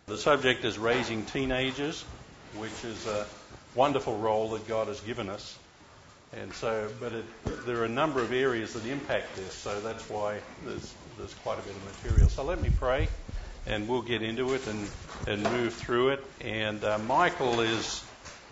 The subject is raising teenagers, which is a wonderful role that God has given us. And so, there are a number of areas that impact this, so that's why there's quite a bit of material. So let me pray, and we'll get into it and move through it. And Michael is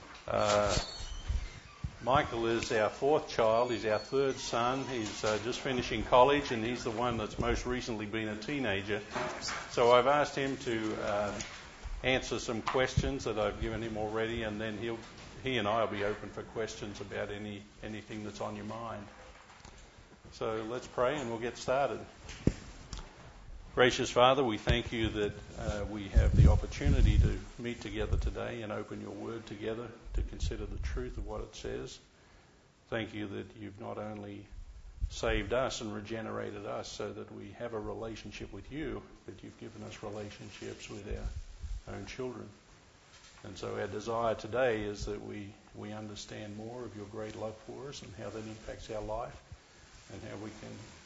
our fourth child. He's our third son. He's just finishing college, and he's the one that's most recently been a teenager. So I've asked him to answer some questions that I've given him already, and then he and I will be open for questions about anything that's on your mind. So let's pray, and we'll get started. Gracious Father, we thank you that we have the opportunity to meet together today and open your word together to consider the truth of what it says. Thank you that you've not only saved us and regenerated us so that we have a relationship with you, but you've given us relationships with our own children. And so our desire today is that we understand more of your great love for us and how that impacts our life and how we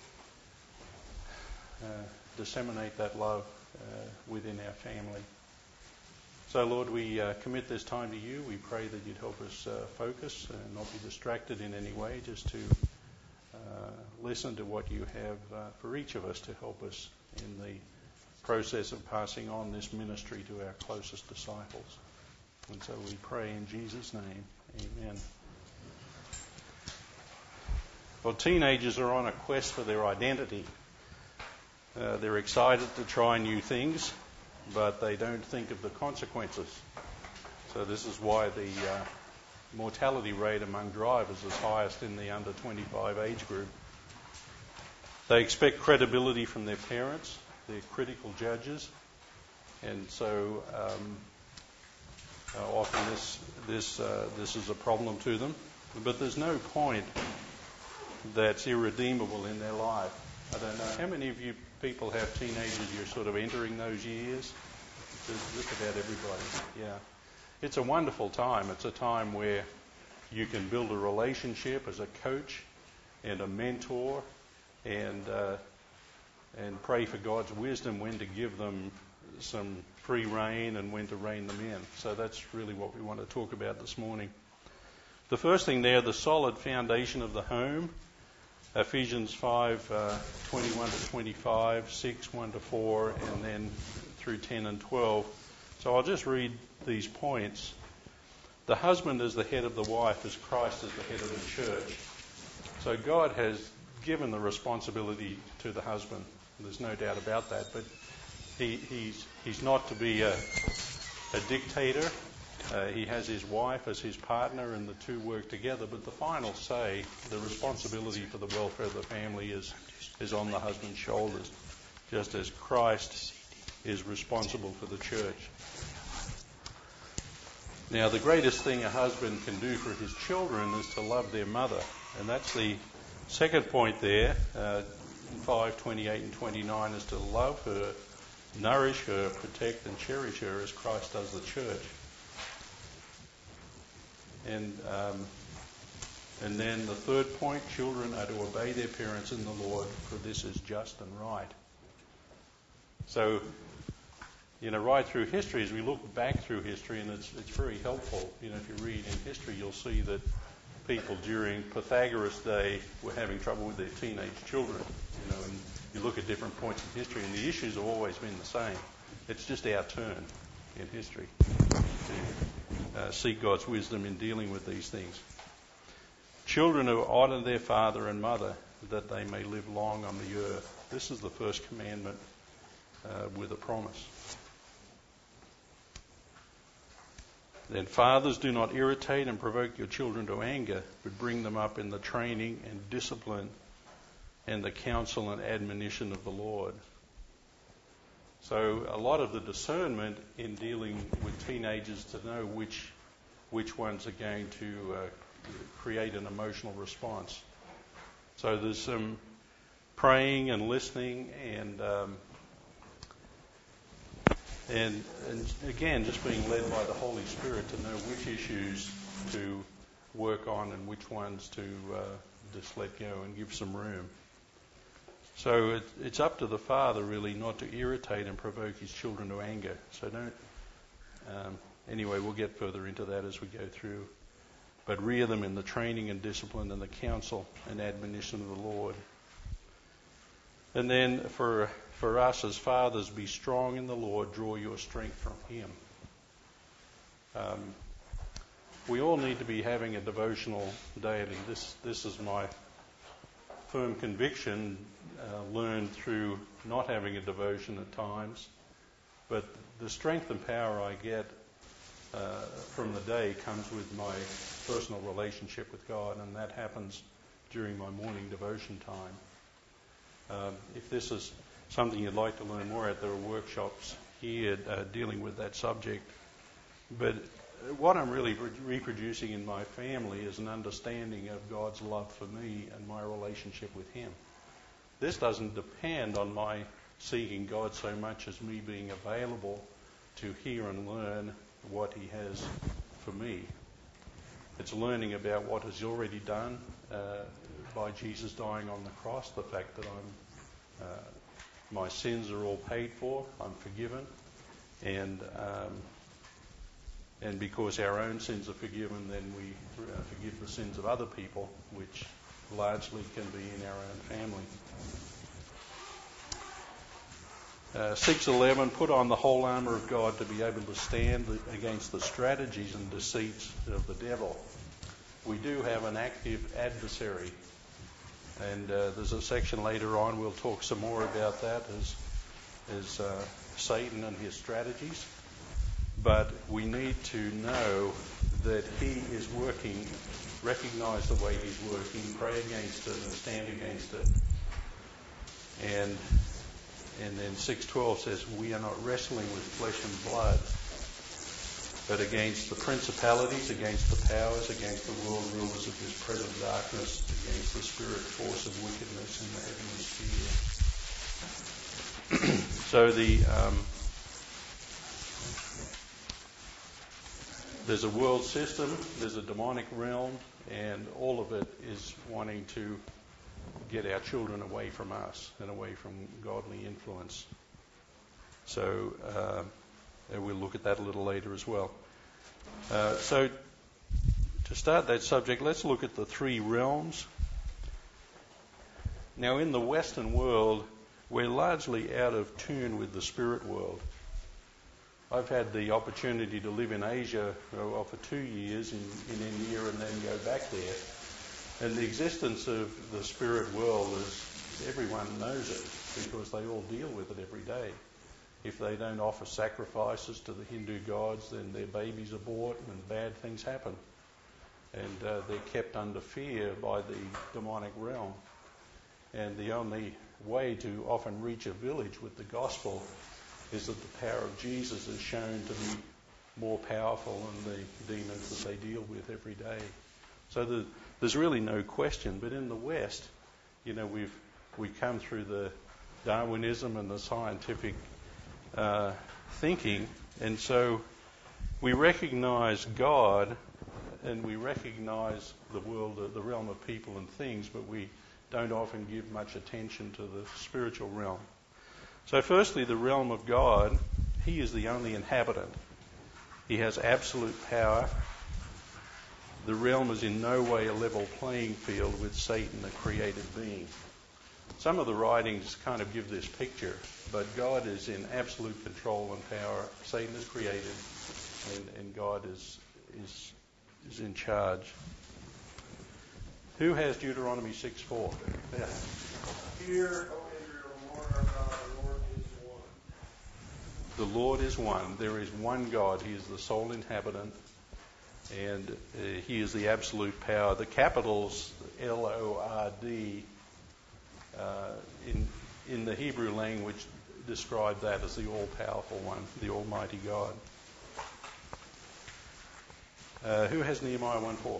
can disseminate that love within our family. So, Lord, we commit this time to you. We pray that you'd help us focus and not be distracted in any way, just to listen to what you have for each of us to help us in the process of passing on this ministry to our closest disciples. And so we pray in Jesus' name. Amen. Well, teenagers are on a quest for their identity. They're excited to try new things, but they don't think of the consequences. So this is why the mortality rate among drivers is highest in the under 25 age group. They expect credibility from their parents. They're critical judges, and so often this is a problem to them. But there's no point that's irredeemable in their life. I don't know how many of you people have teenagers. You're sort of entering those years. Just about everybody. Yeah, it's a wonderful time. It's a time where you can build a relationship as a coach and a mentor, and pray for God's wisdom when to give them some free rein and when to rein them in. So that's really what we want to talk about this morning. The first thing there, the solid foundation of the home. Ephesians 5, 21 to 25, 6, 1 to 4, and then through 10 and 12. So I'll just read these points. The husband is the head of the wife as Christ is the head of the church. So God has given the responsibility to the husband. There's no doubt about that. But he's not to be a dictator. He has his wife as his partner, and the two work together. But the final say, the responsibility for the welfare of the family is on the husband's shoulders, just as Christ is responsible for the church. Now, the greatest thing a husband can do for his children is to love their mother, and that's the second point there. 5, 28 and 29 is to love her, nourish her, protect and cherish her as Christ does the church. And then the third point, children are to obey their parents in the Lord, for this is just and right. So, right through history, as we look back through history, and it's very helpful. If you read in history, you'll see that people during Pythagoras' day were having trouble with their teenage children. And you look at different points in history, and the issues have always been the same. It's just our turn in history to seek God's wisdom in dealing with these things. Children who honour their father and mother, that they may live long on the earth. This is the first commandment with a promise. Then fathers, do not irritate and provoke your children to anger, but bring them up in the training and discipline and the counsel and admonition of the Lord. So a lot of the discernment in dealing with teenagers to know which ones are going to create an emotional response. So there's some praying and listening and again, just being led by the Holy Spirit to know which issues to work on and which ones to just let go and give some room. So it's up to the father really not to irritate and provoke his children to anger. So don't. Anyway, we'll get further into that as we go through. But rear them in the training and discipline and the counsel and admonition of the Lord. And then for us as fathers, be strong in the Lord, draw your strength from Him. We all need to be having a devotional daily. This is my firm conviction, learned through not having a devotion at times. But the strength and power I get from the day comes with my personal relationship with God, and that happens during my morning devotion time. If this is something you'd like to learn more at, there are workshops here dealing with that subject. But what I'm really reproducing in my family is an understanding of God's love for me and my relationship with Him. This doesn't depend on my seeking God so much as me being available to hear and learn what He has for me. It's learning about what He's already done by Jesus dying on the cross, the fact that my sins are all paid for, I'm forgiven, and because our own sins are forgiven, then we forgive the sins of other people, which largely can be in our own family. 6:11, put on the whole armour of God to be able to stand against the strategies and deceits of the devil. We do have an active adversary, and there's a section later on we'll talk some more about that as Satan and his strategies. But we need to know that he is working, recognize the way he's working, pray against it and stand against it. And then 6:12 says, we are not wrestling with flesh and blood, but against the principalities, against the powers, against the world rulers of this present darkness, against the spirit force of wickedness in the heavenly sphere. So there's a world system, there's a demonic realm, and all of it is wanting to get our children away from us and away from godly influence. So we'll look at that a little later as well. So to start that subject, let's look at the three realms. Now, in the Western world, we're largely out of tune with the spirit world. I've had the opportunity to live in Asia for 2 years in India and then go back there. And the existence of the spirit world is, everyone knows it because they all deal with it every day. If they don't offer sacrifices to the Hindu gods, then their babies are born and bad things happen. And they're kept under fear by the demonic realm. And the only way to often reach a village with the gospel is that the power of Jesus is shown to be more powerful than the demons that they deal with every day. So there's really no question. But in the West, we've come through the Darwinism and the scientific thinking, and so we recognise God and we recognise the world, the realm of people and things, but we don't often give much attention to the spiritual realm. So firstly, the realm of God, He is the only inhabitant. He has absolute power. The realm is in no way a level playing field with Satan, the created being. Some of the writings kind of give this picture, but God is in absolute control and power. Satan is created, and God is in charge. Who has Deuteronomy 6:4? Yeah. Hear, O Israel, the Lord our God, the Lord is one. The Lord is one. There is one God. He is the sole inhabitant, and He is the absolute power. The capitals L-O-R-D in the Hebrew language describe that as the all-powerful one, the Almighty God. Who has Nehemiah 1:4?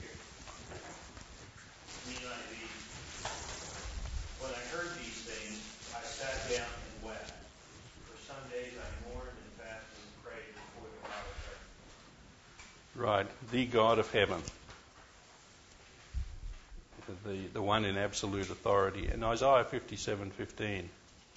When I heard these things, I sat down and wept. For some days I mourned and fasted and prayed before the God of heaven. Right, the God of heaven. the one in absolute authority. In Isaiah 57:15.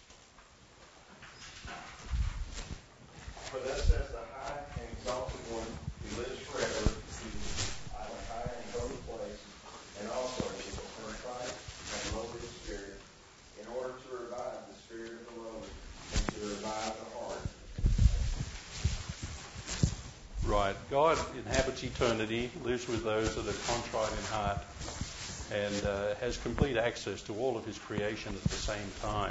For thus says the high and exalted one who lives forever, who is on a high and holy place, and also is a contrite and lowly of spirit, in order to revive the spirit of the lowly and to revive the heart. Right. God inhabits eternity, lives with those that are contrite in heart, and has complete access to all of his creation at the same time.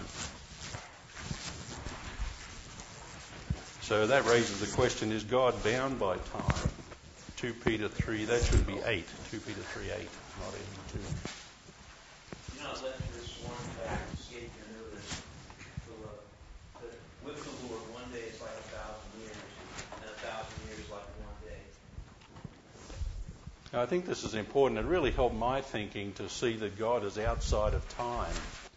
So that raises the question, is God bound by time? 2 Peter 3, that should be 8. 2 Peter 3:8, not even 2. You know, let this one fact escape your notice, beloved, that with the Lord, one day is like 1,000 years, and 1,000 years like one day. Now, I think this is important. It really helped my thinking to see that God is outside of time.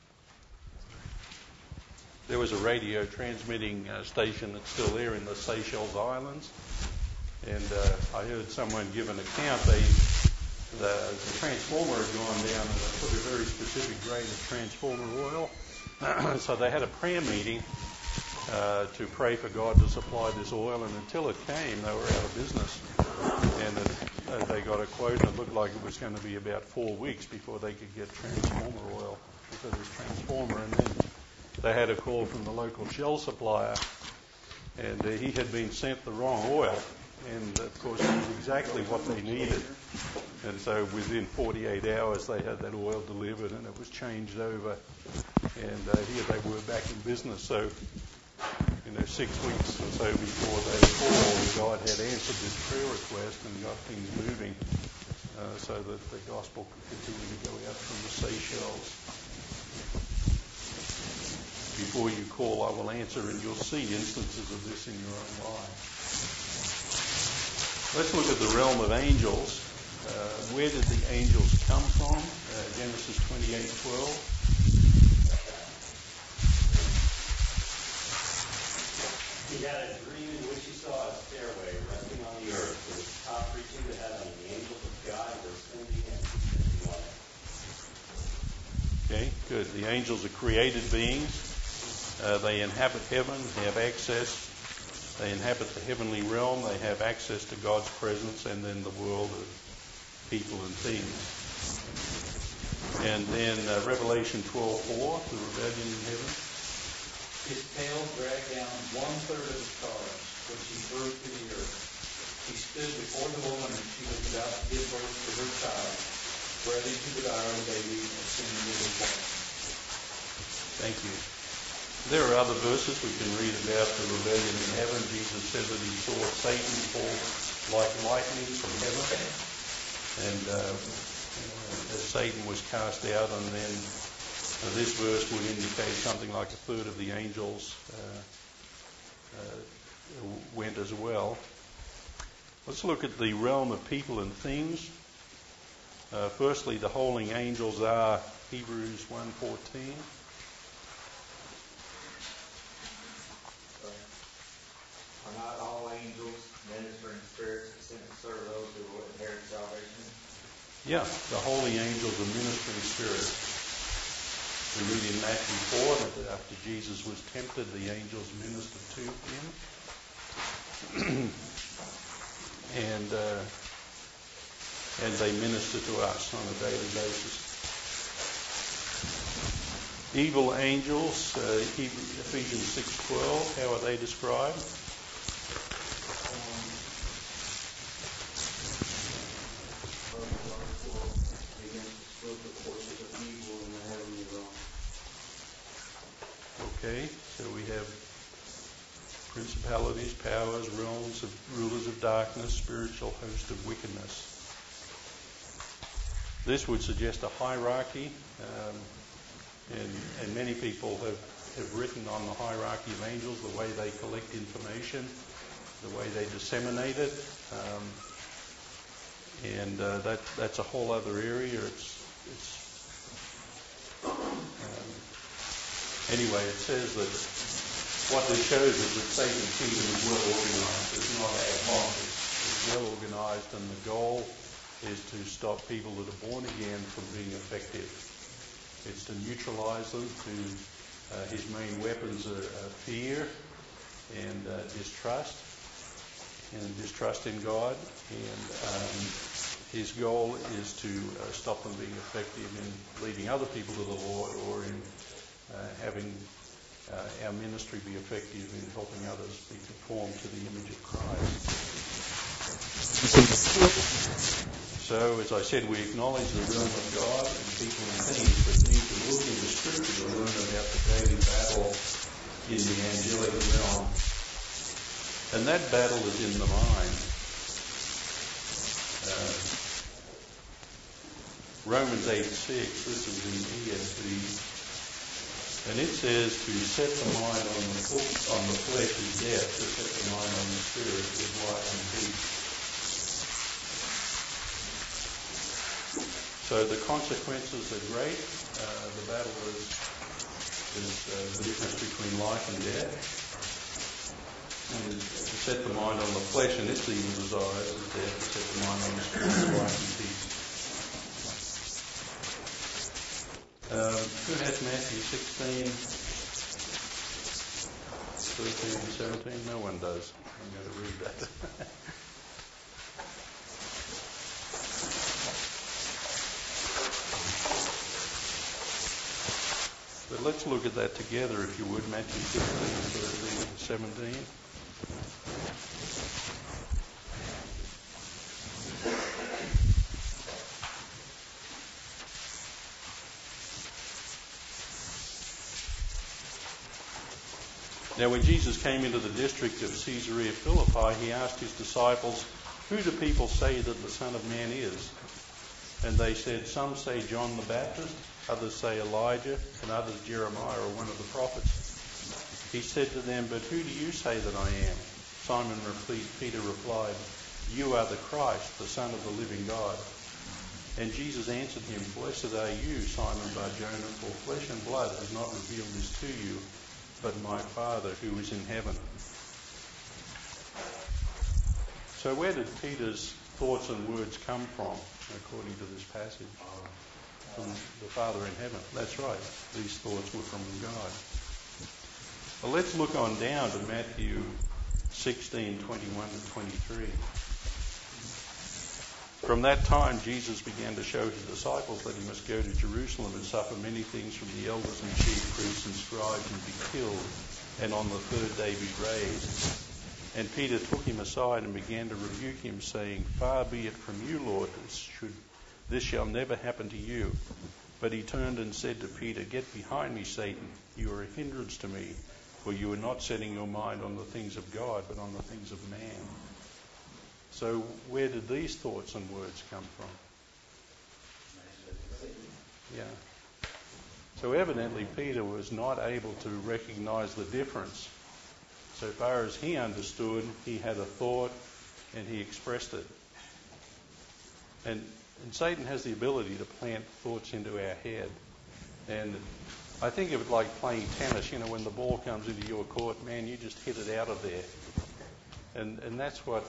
There was a radio transmitting station that's still there in the Seychelles Islands, and I heard someone give an account. The transformer had gone down, and they put a very specific grade of transformer oil. So they had a prayer meeting to pray for God to supply this oil, and until it came, they were out of business. And they got a quote, and it looked like it was going to be about 4 weeks before they could get transformer oil for this transformer. And then they had a call from the local Shell supplier, and he had been sent the wrong oil. And, of course, it was exactly what they needed. And so within 48 hours, they had that oil delivered, and it was changed over. And here they were back in business. So, 6 weeks or so before they called, God had answered this prayer request and got things moving so that the gospel could continue to go out from the Seychelles. Before you call, I will answer, and you'll see instances of this in your own life. Let's look at the realm of angels. Where did the angels come from? Genesis 28:12. He had a dream in which he saw a stairway resting on the earth, with its top reaching to heaven, and the angels of God were ascending and descending on it. Okay, good. The angels are created beings. They inhabit heaven, they have access. They inhabit the heavenly realm. They have access to God's presence and then the world of people and things. And then Revelation 12:4, the rebellion in heaven. His tail dragged down 1/3 of the stars, which he threw to the earth. He stood before the woman, and she was about to give birth to her child, ready to devour the baby as soon as it was born. Thank you. There are other verses we can read about the rebellion in heaven. Jesus said that he saw Satan fall like lightning from heaven, and as Satan was cast out, and then this verse would indicate something like 1/3 of the angels went as well. Let's look at the realm of people and things. Firstly, the holy angels are Hebrews 1:14. Are not all angels ministering spirits sent to serve those who will inherit salvation? Yeah, the holy angels are ministering spirits. We read in Matthew 4 that after Jesus was tempted, the angels ministered to him. and they minister to us on a daily basis. Evil angels, Ephesians 6:12, how are they described? Okay, so we have principalities, powers, realms, rulers of darkness, spiritual host of wickedness. This would suggest a hierarchy, and many people have written on the hierarchy of angels, the way they collect information, the way they disseminate it, and that's a whole other area. Anyway, it says that what this shows is that Satan's kingdom is well organized. It's not ad hoc. It's well organized, and the goal is to stop people that are born again from being effective. It's to neutralize them. His main weapons are fear and distrust in God. And his goal is to stop them being effective in leading other people to the Lord, or in having our ministry be effective in helping others be conformed to the image of Christ. So, as I said, we acknowledge the realm of God and people and things, but need to look into Scripture to learn about the daily battle in the angelic realm. And that battle is in the mind. Romans 8:6, this is in ESV, and it says to set the mind on the flesh is death, to set the mind on the spirit is life and peace. So the consequences are great. The battle is the difference between life and death. And to set the mind on the flesh and its evil desires is death. To set the mind on the spirit is life and peace. Who has Matthew 16, 13 and 17? No one does. I'm going to read that. But let's look at that together, if you would. Matthew 16, 13 and 17. Now, when Jesus came into the district of Caesarea Philippi, he asked his disciples, "Who do people say that the Son of Man is?" And they said, "Some say John the Baptist, others say Elijah, and others Jeremiah or one of the prophets." He said to them, "But who do you say that I am?" Simon Peter replied, "You are the Christ, the Son of the living God." And Jesus answered him, "Blessed are you, Simon Bar-Jonah, for flesh and blood has not revealed this to you, but my Father who is in heaven." So where did Peter's thoughts and words come from, according to this passage? From the Father in heaven. That's right. These thoughts were from God. Well, let's look on down to Matthew 16, 21 to 23. From that time, Jesus began to show his disciples that he must go to Jerusalem and suffer many things from the elders and chief priests and scribes and be killed, and on the third day be raised. And Peter took him aside and began to rebuke him, saying, "Far be it from you, Lord, this shall never happen to you." But he turned and said to Peter, "Get behind me, Satan. You are a hindrance to me, for you are not setting your mind on the things of God, but on the things of man." So where did these thoughts and words come from? Yeah. So evidently Peter was not able to recognize the difference. So far as he understood, he had a thought and he expressed it. And Satan has the ability to plant thoughts into our head. And I think of it like playing tennis. You know, when the ball comes into your court, man, you just hit it out of there. And that's what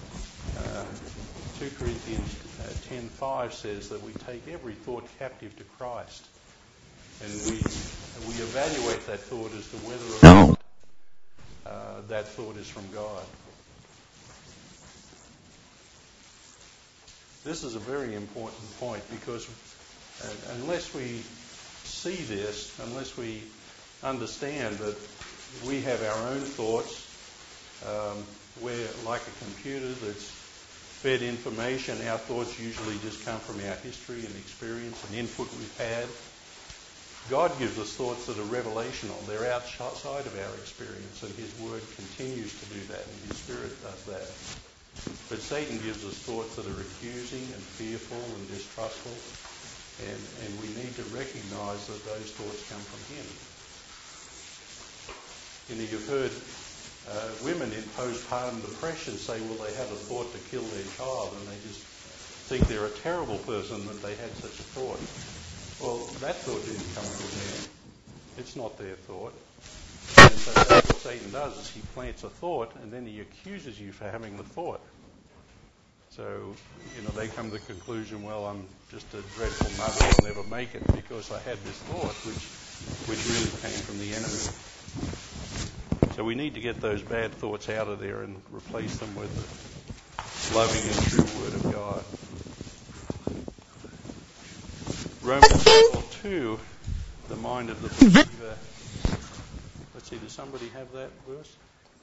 2 Corinthians 10:5 says, that we take every thought captive to Christ. And we evaluate that thought as to whether or not that thought is from God. This is a very important point, because unless we see this, unless we understand that we have our own thoughts, we're like a computer that's fed information. Our thoughts usually just come from our history and experience and input we've had. God gives us thoughts that are revelational. They're outside of our experience, and his word continues to do that, and his spirit does that. But Satan gives us thoughts that are accusing and fearful and distrustful, and we need to recognize that those thoughts come from him. You know, you've heard women in postpartum depression say, well, they have a thought to kill their child, and they just think they're a terrible person that they had such a thought. Well, that thought didn't come from them. It's not their thought. And so that's what Satan does, is he plants a thought, and then he accuses you for having the thought. So, they come to the conclusion, well, I'm just a dreadful mother, I'll never make it because I had this thought, which really came from the enemy. So we need to get those bad thoughts out of there and replace them with the loving and true Word of God. Romans 12:2, the mind of the believer. Let's see, does somebody have that verse?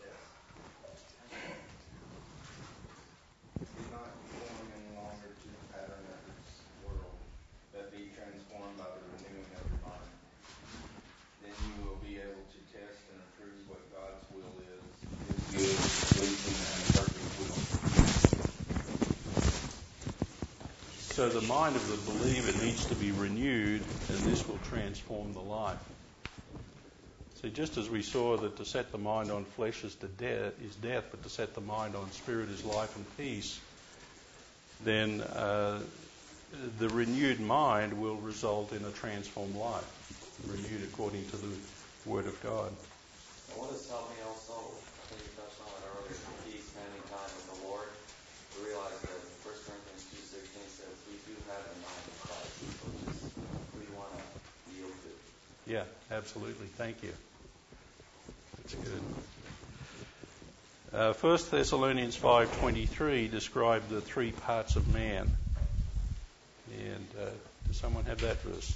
Be not conformed any longer to the pattern of this world, but be transformed by the renewing of your mind. Then you will be able to test and approve what God's will is, His good, pleasing, and perfect will. So the mind of the believer needs to be renewed, and this will transform the life. See, just as we saw that to set the mind on flesh is death, but to set the mind on spirit is life and peace, then the renewed mind will result in a transformed life, renewed according to the Word of God. What has helped me also, I think you touched on it earlier, is spending time with the Lord. To realize that 1 Corinthians 2:16 says we do have the mind of Christ, which is who we want to yield to. Yeah, absolutely. Thank you. That's good. 1 Thessalonians 5:23 described the three parts of man. And does someone have that verse?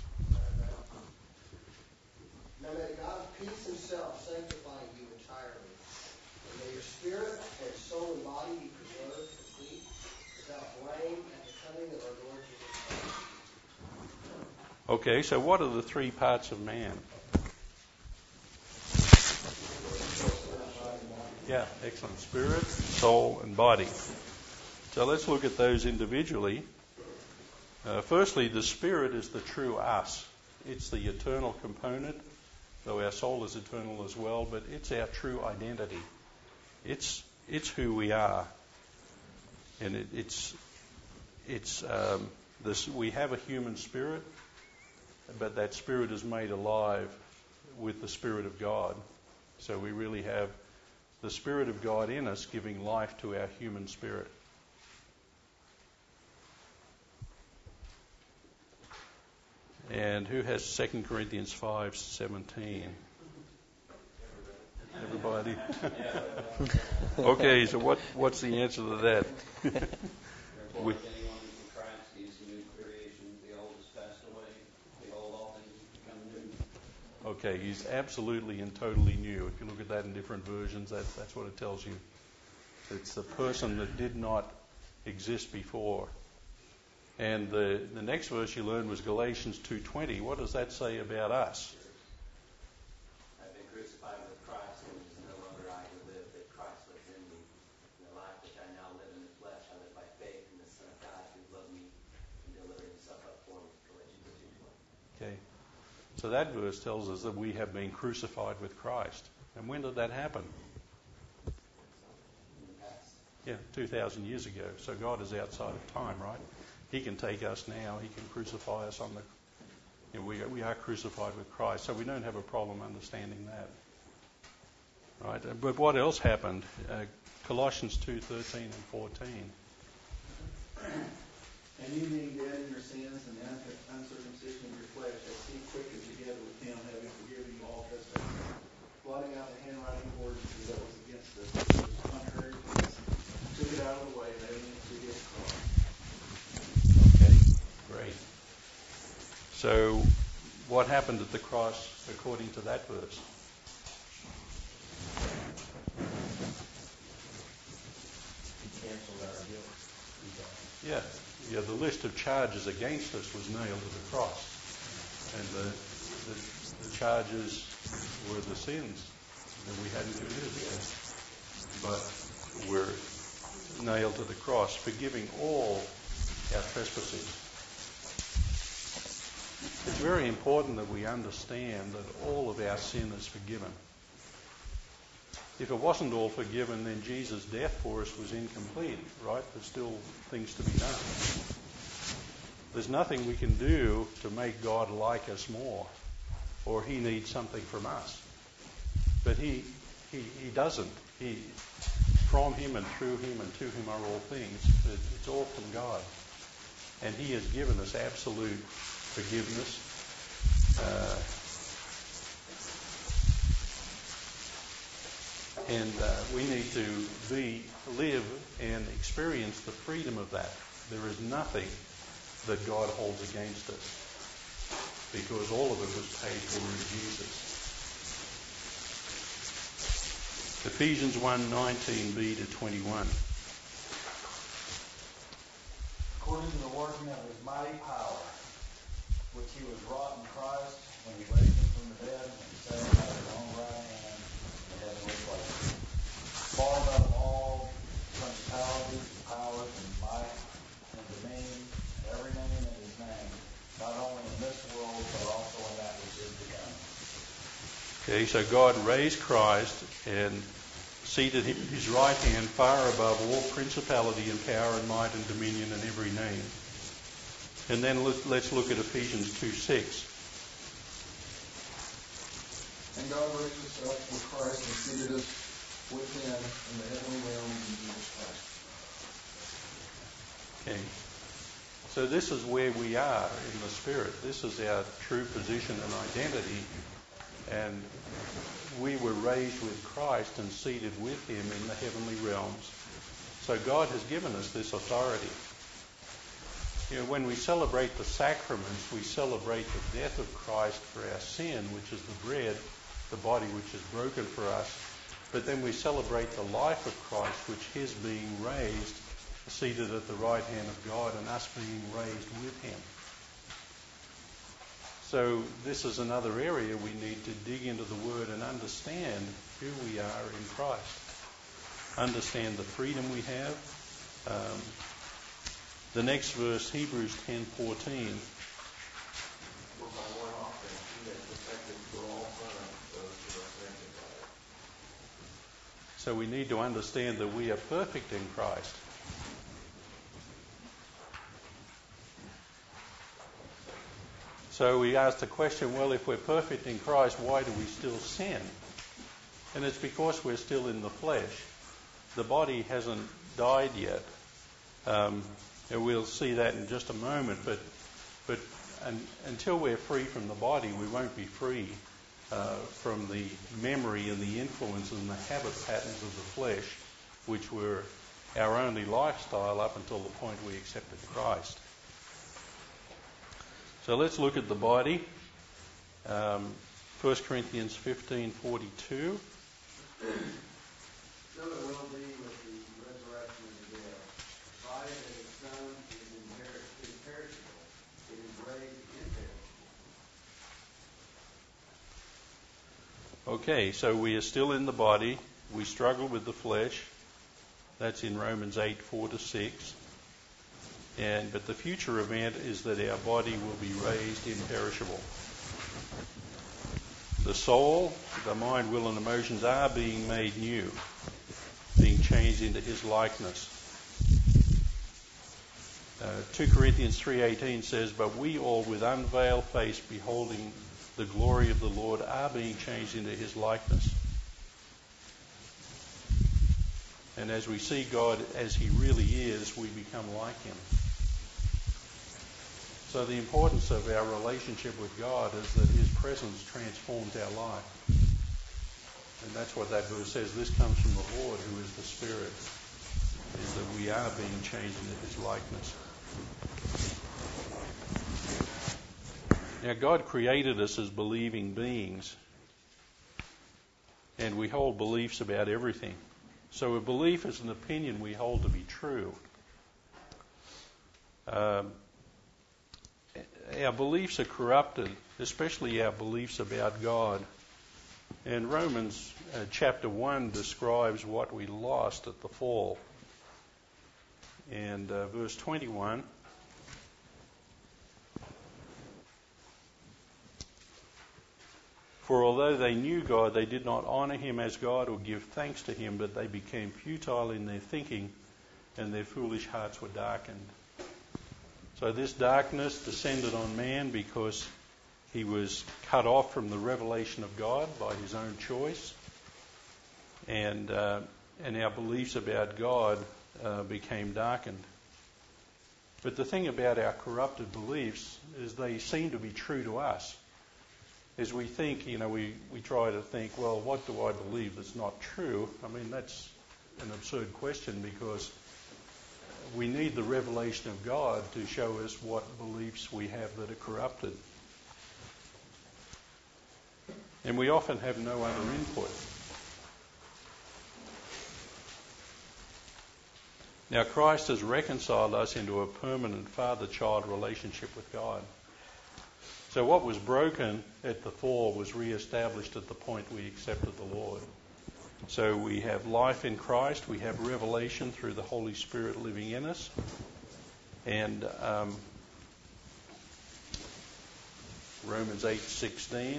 Now may the God of peace himself sanctify you entirely, and may your spirit and soul and body be preserved complete, without blame at the coming of our Lord Jesus Christ. Okay, so what are the three parts of man? Yeah, excellent. Spirit, soul, and body. So let's look at those individually. Firstly, the spirit is the true us. It's the eternal component, though our soul is eternal as well, but it's our true identity. It's who we are. And we have a human spirit, but that spirit is made alive with the Spirit of God. So we really have the Spirit of God in us giving life to our human spirit. And who has 2 Corinthians 5:17? Everybody? Okay, so what's the answer to that? Therefore, if anyone is in Christ, he is a new creation. The old has passed away. Behold, all things have become new. Okay, he's absolutely and totally new. If you look at that in different versions, that's what it tells you. It's the person that did not exist before. And the next verse you learned was Galatians 2:20. What does that say about us? I've been crucified with Christ, and it is no longer I who live, but Christ lives in me. And the life which I now live in the flesh, I live by faith in the Son of God who loved me and delivered himself up for me. Galatians 2:20. Okay. So that verse tells us that we have been crucified with Christ. And when did that happen? In the past. Yeah, 2,000 years ago. So God is outside of time, right? He can take us now. He can crucify us on the... we are crucified with Christ, so we don't have a problem understanding that. Right? But what else happened? Colossians 2:13 and 14. And you being dead in your sins and the uncircumcision of your flesh, as he quickened together with him, having forgiven you all trespasses, blotting out the handwriting of ordinances that was against us, which was contrary to us, took it out of the way, nailing it to his cross. Okay, great. So what happened at the cross according to that verse? Cancel our guilt. Yeah, the list of charges against us was nailed to the cross. And the charges were the sins that we hadn't committed against, but were nailed to the cross, forgiving all our trespasses. It's very important that we understand that all of our sin is forgiven. If it wasn't all forgiven, then Jesus' death for us was incomplete, right? There's still things to be done. There's nothing we can do to make God like us more, or he needs something from us. But he doesn't. from him and through him and to him are all things. It's all from God. And he has given us absolute forgiveness. And we need to live and experience the freedom of that. There is nothing that God holds against us, because all of it was paid for in Jesus. Ephesians 1:19b to 21. According to the working of his mighty power, which he was wrought in Christ when he raised him from the dead and set him at his own right hand in the heavenly places, far above all principalities, powers, and might, and dominion, and every name in his name, not only in this world, but also in that which is to come. Okay, so God raised Christ and seated him at his right hand far above all principality and power and might and dominion and every name. And then let's look at Ephesians 2:6. And God raised us up with Christ and seated us with him in the heavenly realms in Jesus Christ. Okay. So this is where we are in the Spirit. This is our true position and identity. And we were raised with Christ and seated with him in the heavenly realms. So God has given us this authority. You know, when we celebrate the sacraments, we celebrate the death of Christ for our sin, which is the bread, the body which is broken for us. But then we celebrate the life of Christ, which his being raised, seated at the right hand of God, and us being raised with him. So this is another area we need to dig into the Word and understand who we are in Christ. Understand the freedom we have. The next verse, Hebrews 10:14. So we need to understand that we are perfect in Christ. So we asked the question, well, if we're perfect in Christ, why do we still sin? And it's because we're still in the flesh. The body hasn't died yet. And we'll see that in just a moment. But until we're free from the body, we won't be free from the memory and the influence and the habit patterns of the flesh, which were our only lifestyle up until the point we accepted Christ. So let's look at the body. 1 Corinthians 15:42. So it will be with the resurrection of the dead. The body that is sown is imperishable. It is raised imperishable. Okay, so we are still in the body. We struggle with the flesh. That's in Romans 8:4-6. But the future event is that our body will be raised imperishable. The soul, the mind, will, and emotions are being made new, being changed into his likeness. 2 Corinthians 3:18 says, "But we all with unveiled face, beholding the glory of the Lord, are being changed into his likeness." And as we see God as he really is, we become like him. So the importance of our relationship with God is that his presence transforms our life. And that's what that verse says. This comes from the Lord, who is the Spirit, is that we are being changed into his likeness. Now, God created us as believing beings, and we hold beliefs about everything. So a belief is an opinion we hold to be true. Our beliefs are corrupted, especially our beliefs about God. And Romans chapter 1 describes what we lost at the fall. And verse 21, "For although they knew God, they did not honour him as God or give thanks to him, but they became futile in their thinking, and their foolish hearts were darkened." So this darkness descended on man because he was cut off from the revelation of God by his own choice. And and our beliefs about God became darkened. But the thing about our corrupted beliefs is they seem to be true to us. As we think, we try to think, well, what do I believe that's not true? I mean, that's an absurd question, because we need the revelation of God to show us what beliefs we have that are corrupted. And we often have no other input. Now, Christ has reconciled us into a permanent father-child relationship with God. So what was broken at the fall was re-established at the point we accepted the Lord. So we have life in Christ, we have revelation through the Holy Spirit living in us, and Romans 8:16.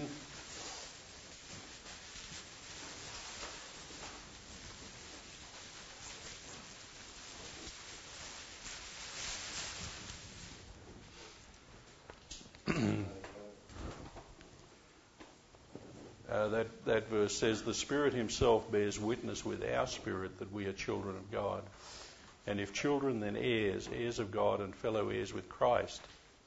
That verse says, the Spirit himself bears witness with our spirit that we are children of God. And if children, then heirs, heirs of God and fellow heirs with Christ.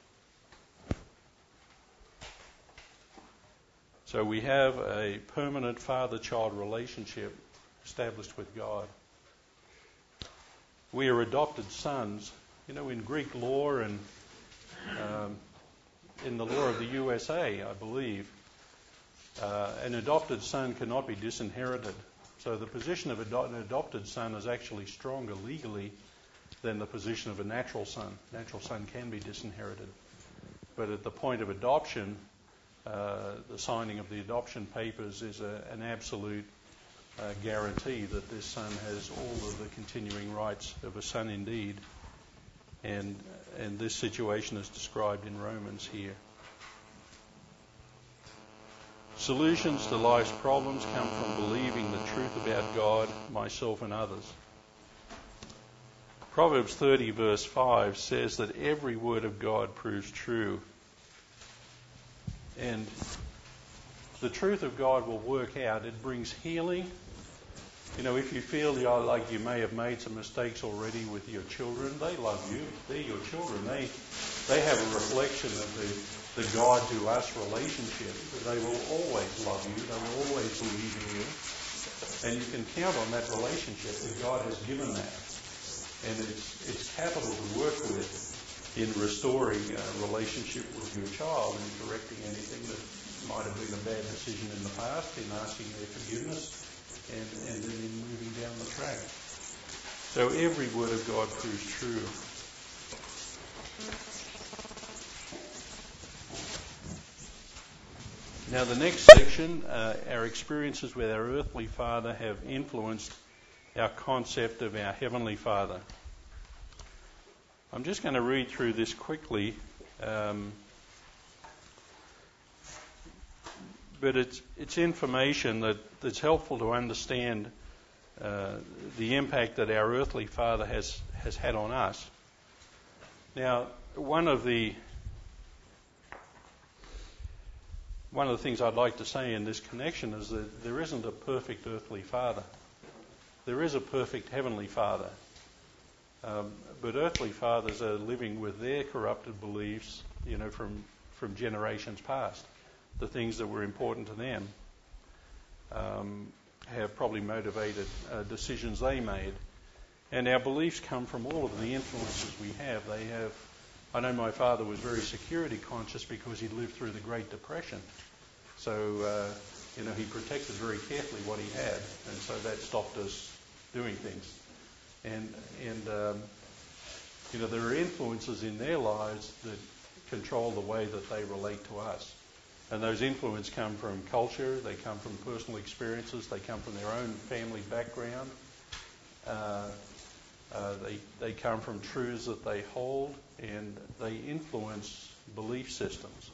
So we have a permanent father-child relationship established with God. We are adopted sons. In Greek law and in the law of the USA, I believe, an adopted son cannot be disinherited. So the position of an adopted son is actually stronger legally than the position of a natural son. Natural son can be disinherited. But at the point of adoption, the signing of the adoption papers is an absolute guarantee that this son has all of the continuing rights of a son indeed. And this situation is described in Romans here. Solutions to life's problems come from believing the truth about God, myself, and others. Proverbs 30 verse 5 says that every word of God proves true. And the truth of God will work out. It brings healing. If you feel like you may have made some mistakes already with your children, they love you. They're your children. They have a reflection of the God to us relationship. They will always love you. They will always believe in you. And you can count on that relationship that God has given that. And it's capital to work with in restoring a relationship with your child and correcting anything that might have been a bad decision in the past, in asking their forgiveness, and then in moving down the track. So every word of God proves true. Now the next section, our experiences with our earthly father have influenced our concept of our heavenly Father. I'm just going to read through this quickly, but it's information that's helpful to understand the impact that our earthly Father has had on us. Now, one of the things I'd like to say in this connection is that there isn't a perfect earthly father. There is a perfect heavenly Father. But earthly fathers are living with their corrupted beliefs, from generations past. The things that were important to them have probably motivated decisions they made. And our beliefs come from all of the influences we have. I know my father was very security conscious because he lived through the Great Depression. So, he protected very carefully what he had, and so that stopped us doing things. And there are influences in their lives that control the way that they relate to us. And those influences come from culture, they come from personal experiences, they come from their own family background. They come from truths that they hold, and they influence belief systems.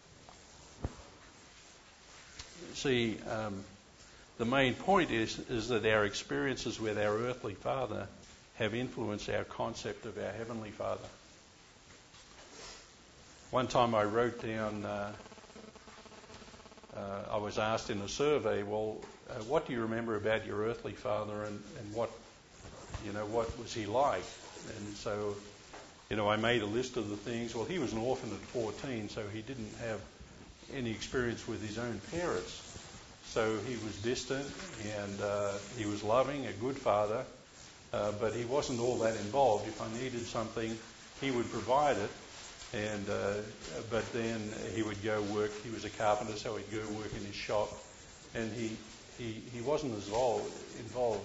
See, the main point is that our experiences with our earthly Father have influenced our concept of our heavenly Father. One time I wrote down I was asked in a survey, well, what do you remember about your earthly father, and what was he like? And so, I made a list of the things. Well, he was an orphan at 14, so he didn't have any experience with his own parents. So he was distant, and he was loving, a good father, but he wasn't all that involved. If I needed something, he would provide it, and but then he would go work. He was a carpenter, so he'd go work in his shop, and he wasn't as involved.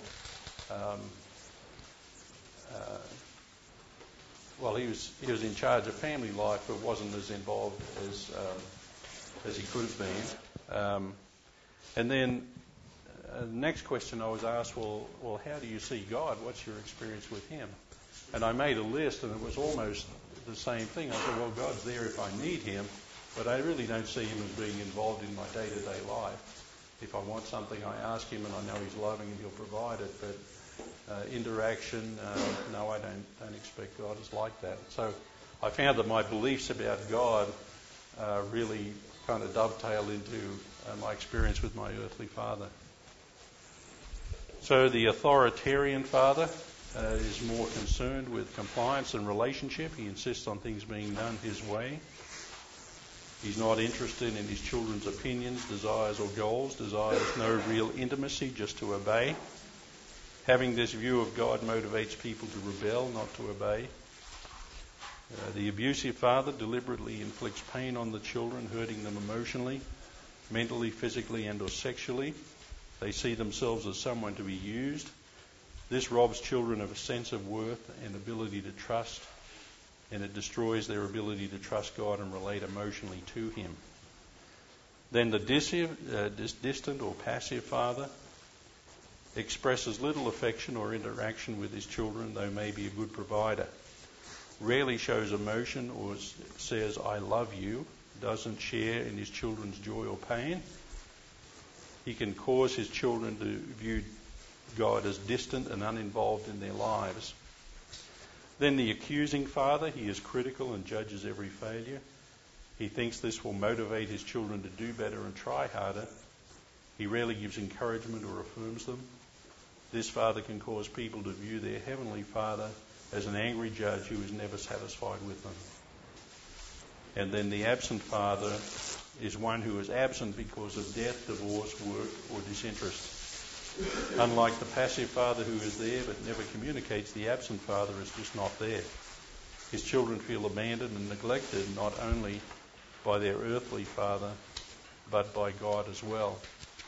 Well, he was in charge of family life, but wasn't as involved as he could have been. And then the next question I was asked, well, how do you see God? What's your experience with Him? And I made a list, and it was almost the same thing. I said, well, God's there if I need Him, but I really don't see Him as being involved in my day-to-day life. If I want something, I ask Him, and I know He's loving and He'll provide it. But interaction, no, I don't expect God is like that. So I found that my beliefs about God really kind of dovetail into my experience with my earthly father. So the authoritarian father is more concerned with compliance and relationship. He insists on things being done his way. He's not interested in his children's opinions, desires or goals, desires no real intimacy, just to obey. Having this view of God motivates people to rebel, not to obey. The abusive father deliberately inflicts pain on the children, hurting them emotionally, mentally, physically and or sexually. They see themselves as someone to be used. This robs children of a sense of worth and ability to trust, and it destroys their ability to trust God and relate emotionally to Him. Then the distant or passive father expresses little affection or interaction with his children, though may be a good provider. Rarely shows emotion or says, I love you, doesn't share in his children's joy or pain. He can cause his children to view God as distant and uninvolved in their lives. Then the accusing father, he is critical and judges every failure. He thinks this will motivate his children to do better and try harder. He rarely gives encouragement or affirms them. This father can cause people to view their heavenly Father as an angry judge who is never satisfied with them. And then the absent father is one who is absent because of death, divorce, work, or disinterest. Unlike the passive father who is there but never communicates, the absent father is just not there. His children feel abandoned and neglected not only by their earthly father but by God as well.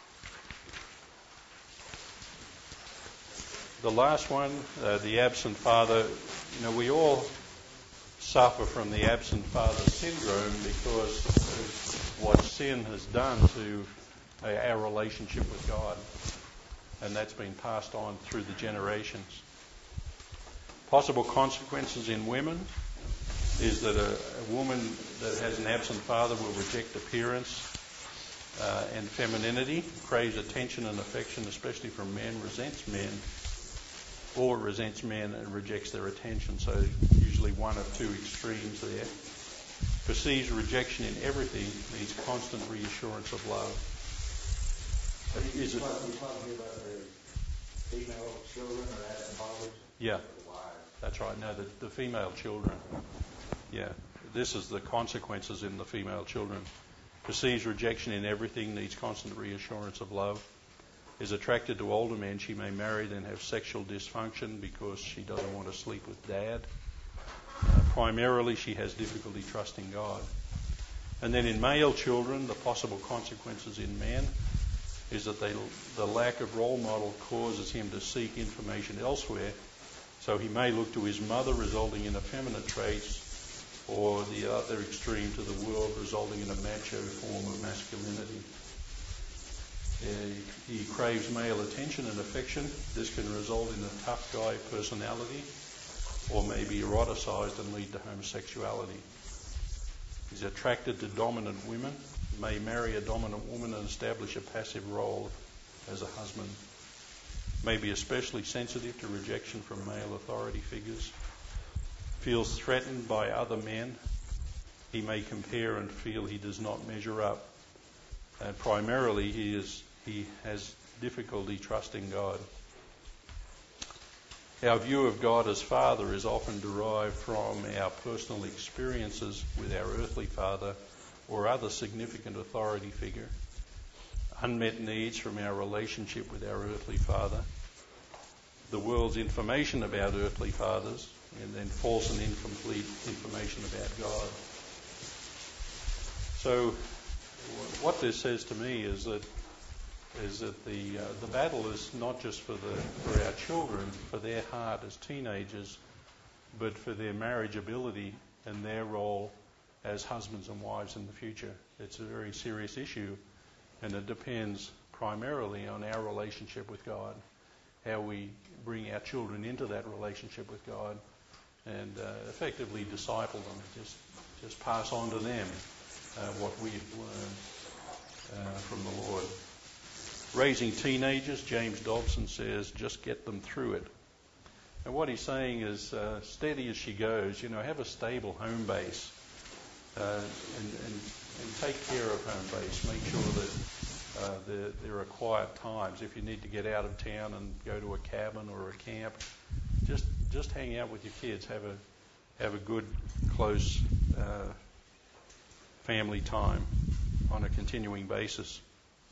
The last one, the absent father, we all suffer from the absent father syndrome because of what sin has done to our relationship with God. And that's been passed on through the generations. Possible consequences in women is that a woman that has an absent father will reject appearance and femininity, craves attention and affection, especially from men, resents men and rejects their attention. So usually one of two extremes there. Perceives rejection in everything, needs constant reassurance of love. Is it? You're talking here about the female children or absent fathers? Yeah, that's right. No, the female children. Yeah, this is the consequences in the female children. Perceives rejection in everything, needs constant reassurance of love. Is attracted to older men she may marry, then have sexual dysfunction because she doesn't want to sleep with dad. Primarily, she has difficulty trusting God. And then in male children, the possible consequences in men is that the lack of role model causes him to seek information elsewhere. So he may look to his mother, resulting in effeminate traits, or the other extreme to the world, resulting in a macho form of masculinity. He craves male attention and affection. This can result in a tough guy personality or may be eroticized and lead to homosexuality. He's attracted to dominant women, may marry a dominant woman and establish a passive role as a husband. May be especially sensitive to rejection from male authority figures. Feels threatened by other men. He may compare and feel he does not measure up. And primarily he has difficulty trusting God. Our view of God as Father is often derived from our personal experiences with our earthly father or other significant authority figure, unmet needs from our relationship with our earthly father, the world's information about earthly fathers, and then false and incomplete information about God. So what this says to me is that the battle is not just for our children, for their heart as teenagers, but for their marriageability and their role as husbands and wives in the future. It's a very serious issue, and it depends primarily on our relationship with God, how we bring our children into that relationship with God, and effectively disciple them. Just pass on to them what we've learned from the Lord. Raising teenagers, James Dobson says, just get them through it. And what he's saying is, steady as she goes, have a stable home base, and take care of home base. Make sure that there are quiet times. If you need to get out of town and go to a cabin or a camp, just hang out with your kids. Have a good, close family time on a continuing basis.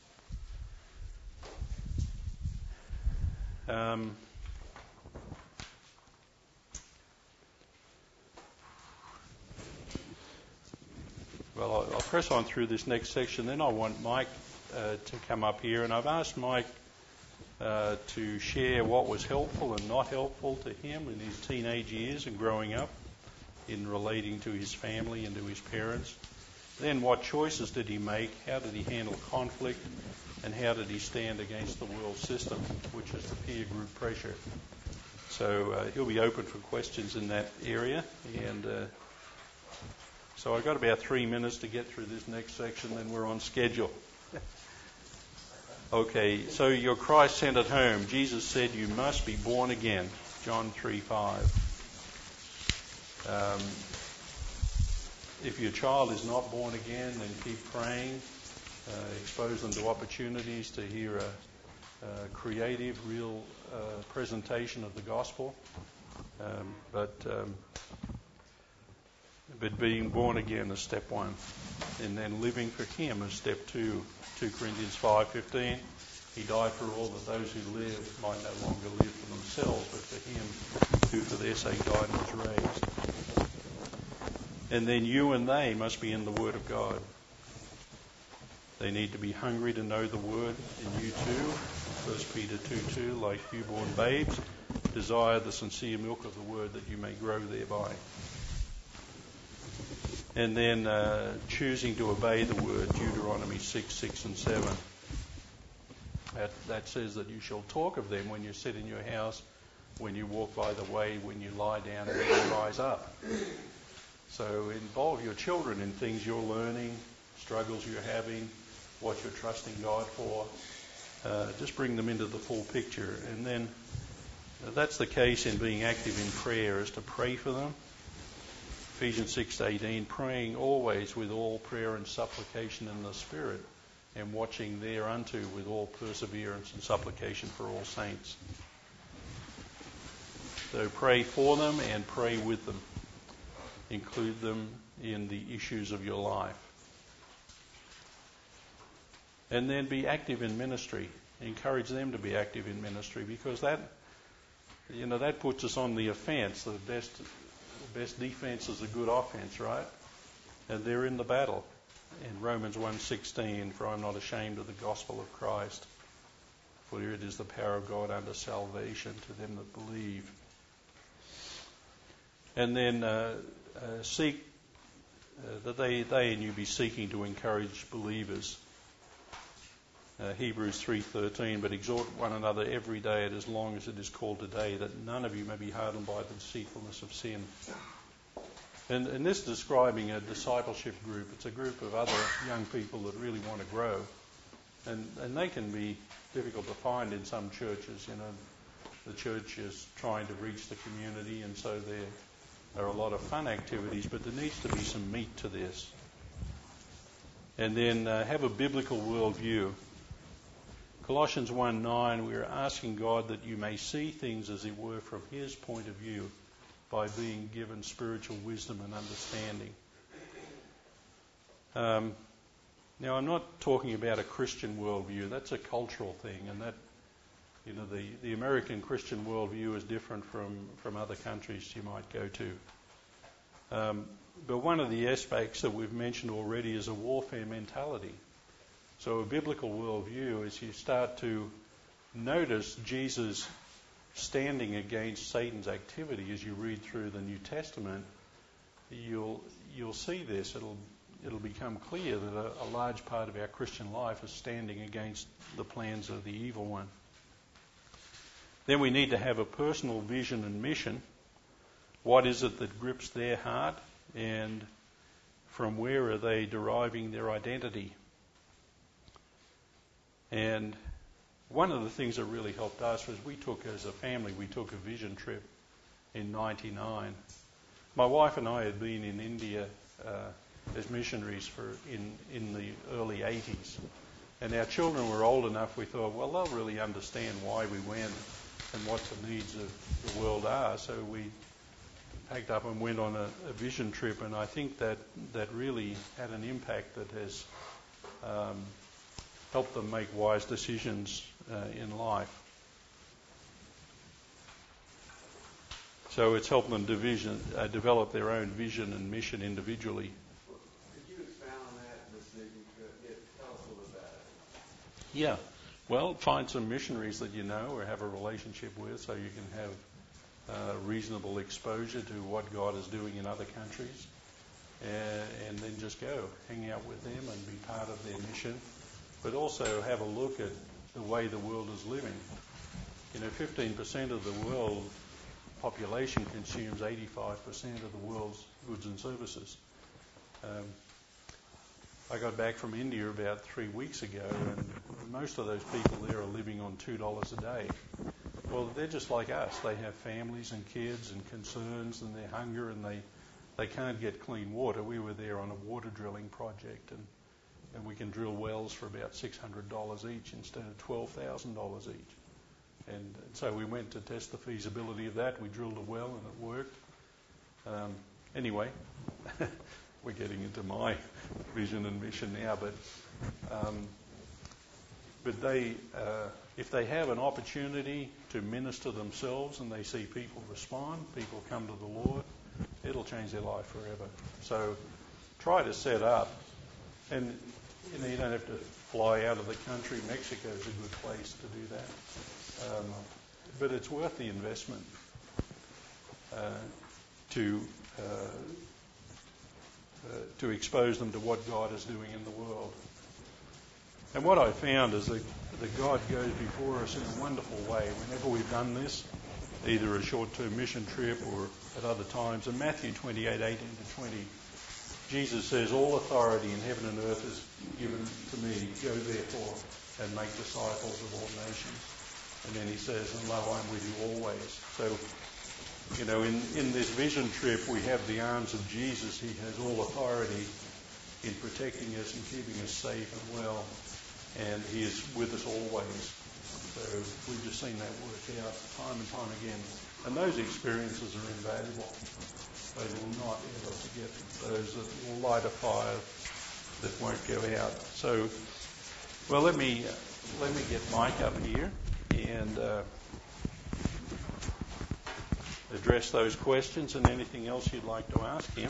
Well, I'll press on through this next section. Then I want Mike to come up here, and I've asked Mike to share what was helpful and not helpful to him in his teenage years and growing up in relating to his family and to his parents. Then what choices did he make? How did he handle conflict? And how did he stand against the world system, which is the peer group pressure? So he'll be open for questions in that area. And so I've got about 3 minutes to get through this next section, then we're on schedule. Okay, so your Christ-centered home. Jesus said you must be born again. John 3:5. If your child is not born again, then keep praying. Expose them to opportunities to hear a creative, real presentation of the gospel. But being born again is step one. And then living for him is step two. 2 Corinthians 5:15. He died for all, that those who live might no longer live for themselves, but for him who for their sake died and was raised. And then you and they must be in the Word of God. They need to be hungry to know the Word, and you too, 1 Peter 2:2, like newborn babes, desire the sincere milk of the Word that you may grow thereby. And then choosing to obey the Word, Deuteronomy 6 and 7. That says that you shall talk of them when you sit in your house, when you walk by the way, when you lie down, and when you rise up. So involve your children in things you're learning, struggles you're having, what you're trusting God for. Just bring them into the full picture. And then that's the case in being active in prayer, is to pray for them. Ephesians 6:18, praying always with all prayer and supplication in the Spirit, and watching thereunto with all perseverance and supplication for all saints. So pray for them and pray with them. Include them in the issues of your life. And then be active in ministry. Encourage them to be active in ministry, because that puts us on the offense. The best defense is a good offense, right? And they're in the battle. In Romans 1:16, for I'm not ashamed of the gospel of Christ, for it is the power of God unto salvation to them that believe. And then seek that they and you be seeking to encourage believers. Hebrews 3:13, but exhort one another every day, and as long as it is called today, that none of you may be hardened by the deceitfulness of sin. And this is describing a discipleship group. It's a group of other young people that really want to grow. And they can be difficult to find in some churches. The church is trying to reach the community, and so there are a lot of fun activities, but there needs to be some meat to this. and then have a biblical worldview. Colossians 1:9, we are asking God that you may see things as it were from His point of view by being given spiritual wisdom and understanding. Now, I'm not talking about a Christian worldview. That's a cultural thing, and that, the American Christian worldview is different from other countries you might go to. But one of the aspects that we've mentioned already is a warfare mentality. So a biblical worldview is you start to notice Jesus standing against Satan's activity as you read through the New Testament. You'll see this. It'll become clear that a large part of our Christian life is standing against the plans of the evil one. Then we need to have a personal vision and mission. What is it that grips their heart, and from where are they deriving their identity? And one of the things that really helped us was as a family, we took a vision trip in 1999. My wife and I had been in India as missionaries in the early 80s. And our children were old enough, we thought, well, they'll really understand why we went and what the needs of the world are. So we packed up and went on a vision trip, and I think that really had an impact that has helped them make wise decisions in life. So it's helped them develop their own vision and mission individually. Could you expound on that, Mr. Nick? Tell us a little about it. Yeah. Well, find some missionaries that you know or have a relationship with so you can have reasonable exposure to what God is doing in other countries. And then just go, hang out with them and be part of their mission. But also have a look at the way the world is living. 15% of the world population consumes 85% of the world's goods and services. I got back from India about 3 weeks ago, and most of those people there are living on $2 a day. Well, they're just like us. They have families and kids and concerns, and they're hungry, and they can't get clean water. We were there on a water drilling project, and we can drill wells for about $600 each instead of $12,000 each. And so we went to test the feasibility of that. We drilled a well, and it worked. Anyway, we're getting into my vision and mission now, but they, if they have an opportunity to minister themselves and they see people respond, people come to the Lord, it'll change their life forever. So try to set up, and you don't have to fly out of the country. Mexico is a good place to do that, but it's worth the investment to expose them to what God is doing in the world. And what I found is that God goes before us in a wonderful way whenever we've done this, either a short-term mission trip or at other times. In Matthew 28:18-20, Jesus says, "All authority in heaven and earth is given to me. Go therefore and make disciples of all nations." And then he says, "And lo, I'm with you always." So, in this vision trip, we have the arms of Jesus. He has all authority in protecting us and keeping us safe and well. And he is with us always. So we've just seen that work out time and time again. And those experiences are invaluable. They will not ever forget those that will light a fire that won't go out. So, well, let me get Mike up here and address those questions and anything else you'd like to ask him.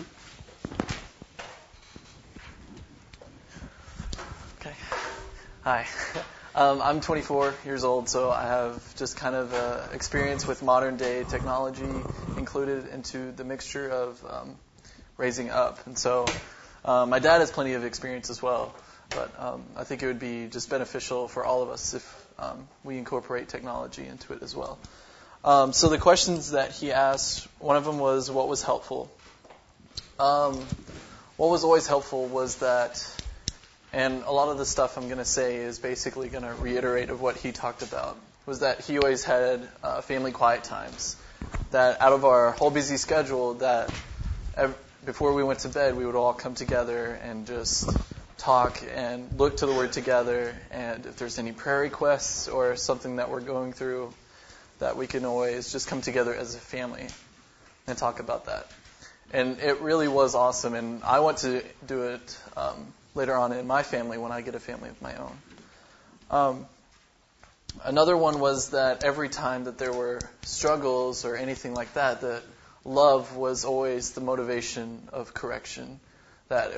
Okay. Hi. I'm 24 years old, so I have just kind of experience with modern day technology included into the mixture of raising up. And so my dad has plenty of experience as well, but I think it would be just beneficial for all of us if we incorporate technology into it as well. So the questions that he asked, one of them was, what was helpful? What was always helpful was that, and a lot of the stuff I'm going to say is basically going to reiterate of what he talked about, was that he always had family quiet times. That out of our whole busy schedule, that before we went to bed, we would all come together and just talk and look to the Word together, and if there's any prayer requests or something that we're going through, that we can always just come together as a family and talk about that. And it really was awesome, and I want to do it later on in my family when I get a family of my own. Another one was that every time that there were struggles or anything like that, that love was always the motivation of correction. That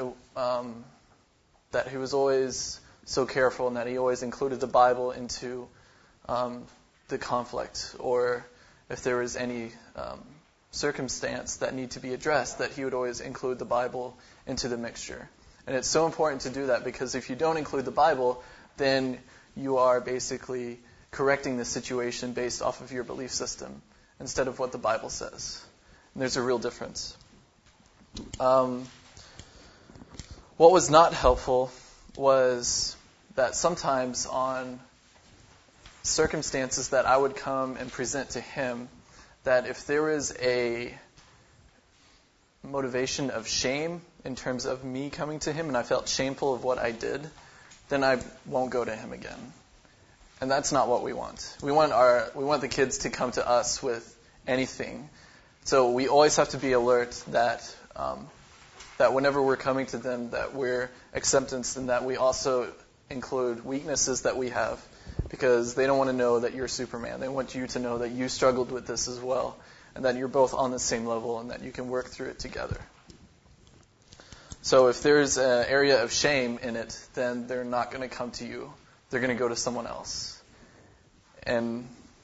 he was always so careful, and that he always included the Bible into the conflict, or if there was any circumstance that need to be addressed, that he would always include the Bible into the mixture. And it's so important to do that, because if you don't include the Bible, then you are basically correcting the situation based off of your belief system instead of what the Bible says. And there's a real difference. What was not helpful was that sometimes on circumstances that I would come and present to him, that if there was a motivation of shame in terms of me coming to him and I felt shameful of what I did, then I won't go to him again. And that's not what we want. We want the kids to come to us with anything. So we always have to be alert that whenever we're coming to them, that we're acceptance, and that we also include weaknesses that we have, because they don't want to know that you're Superman. They want you to know that you struggled with this as well, and that you're both on the same level, and that you can work through it together. So if there's an area of shame in it, then they're not going to come to you. They're going to go to someone else. And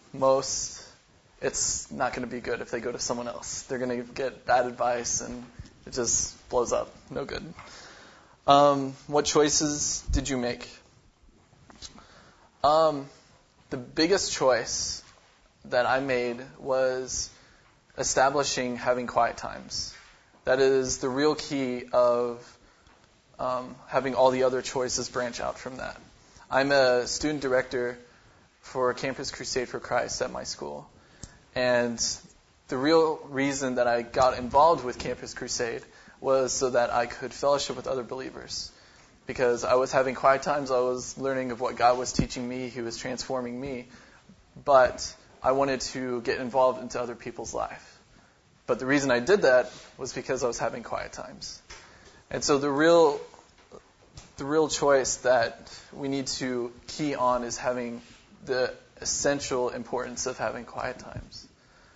it's not going to be good if they go to someone else. They're going to get bad advice, and it just blows up. No good. What choices did you make? The biggest choice that I made was establishing having quiet times. That is the real key of having all the other choices branch out from that. I'm a student director for Campus Crusade for Christ at my school. And the real reason that I got involved with Campus Crusade was so that I could fellowship with other believers. Because I was having quiet times, I was learning of what God was teaching me, He was transforming me. But I wanted to get involved into other people's life. But the reason I did that was because I was having quiet times. And so the real choice that we need to key on is having the essential importance of having quiet times.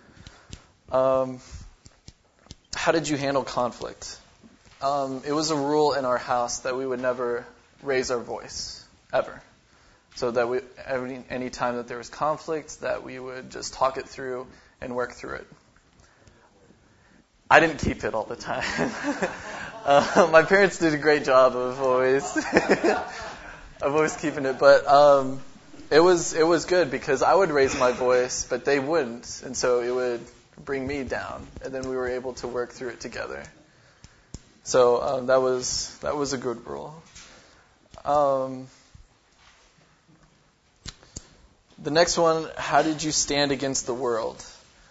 How did you handle conflict? It was a rule in our house that we would never raise our voice, ever. So that any time that there was conflict, that we would just talk it through and work through it. I didn't keep it all the time. My parents did a great job of always keeping it, but it was good because I would raise my voice, but they wouldn't, and so it would bring me down, and then we were able to work through it together. So that was a good rule. The next one, how did you stand against the world?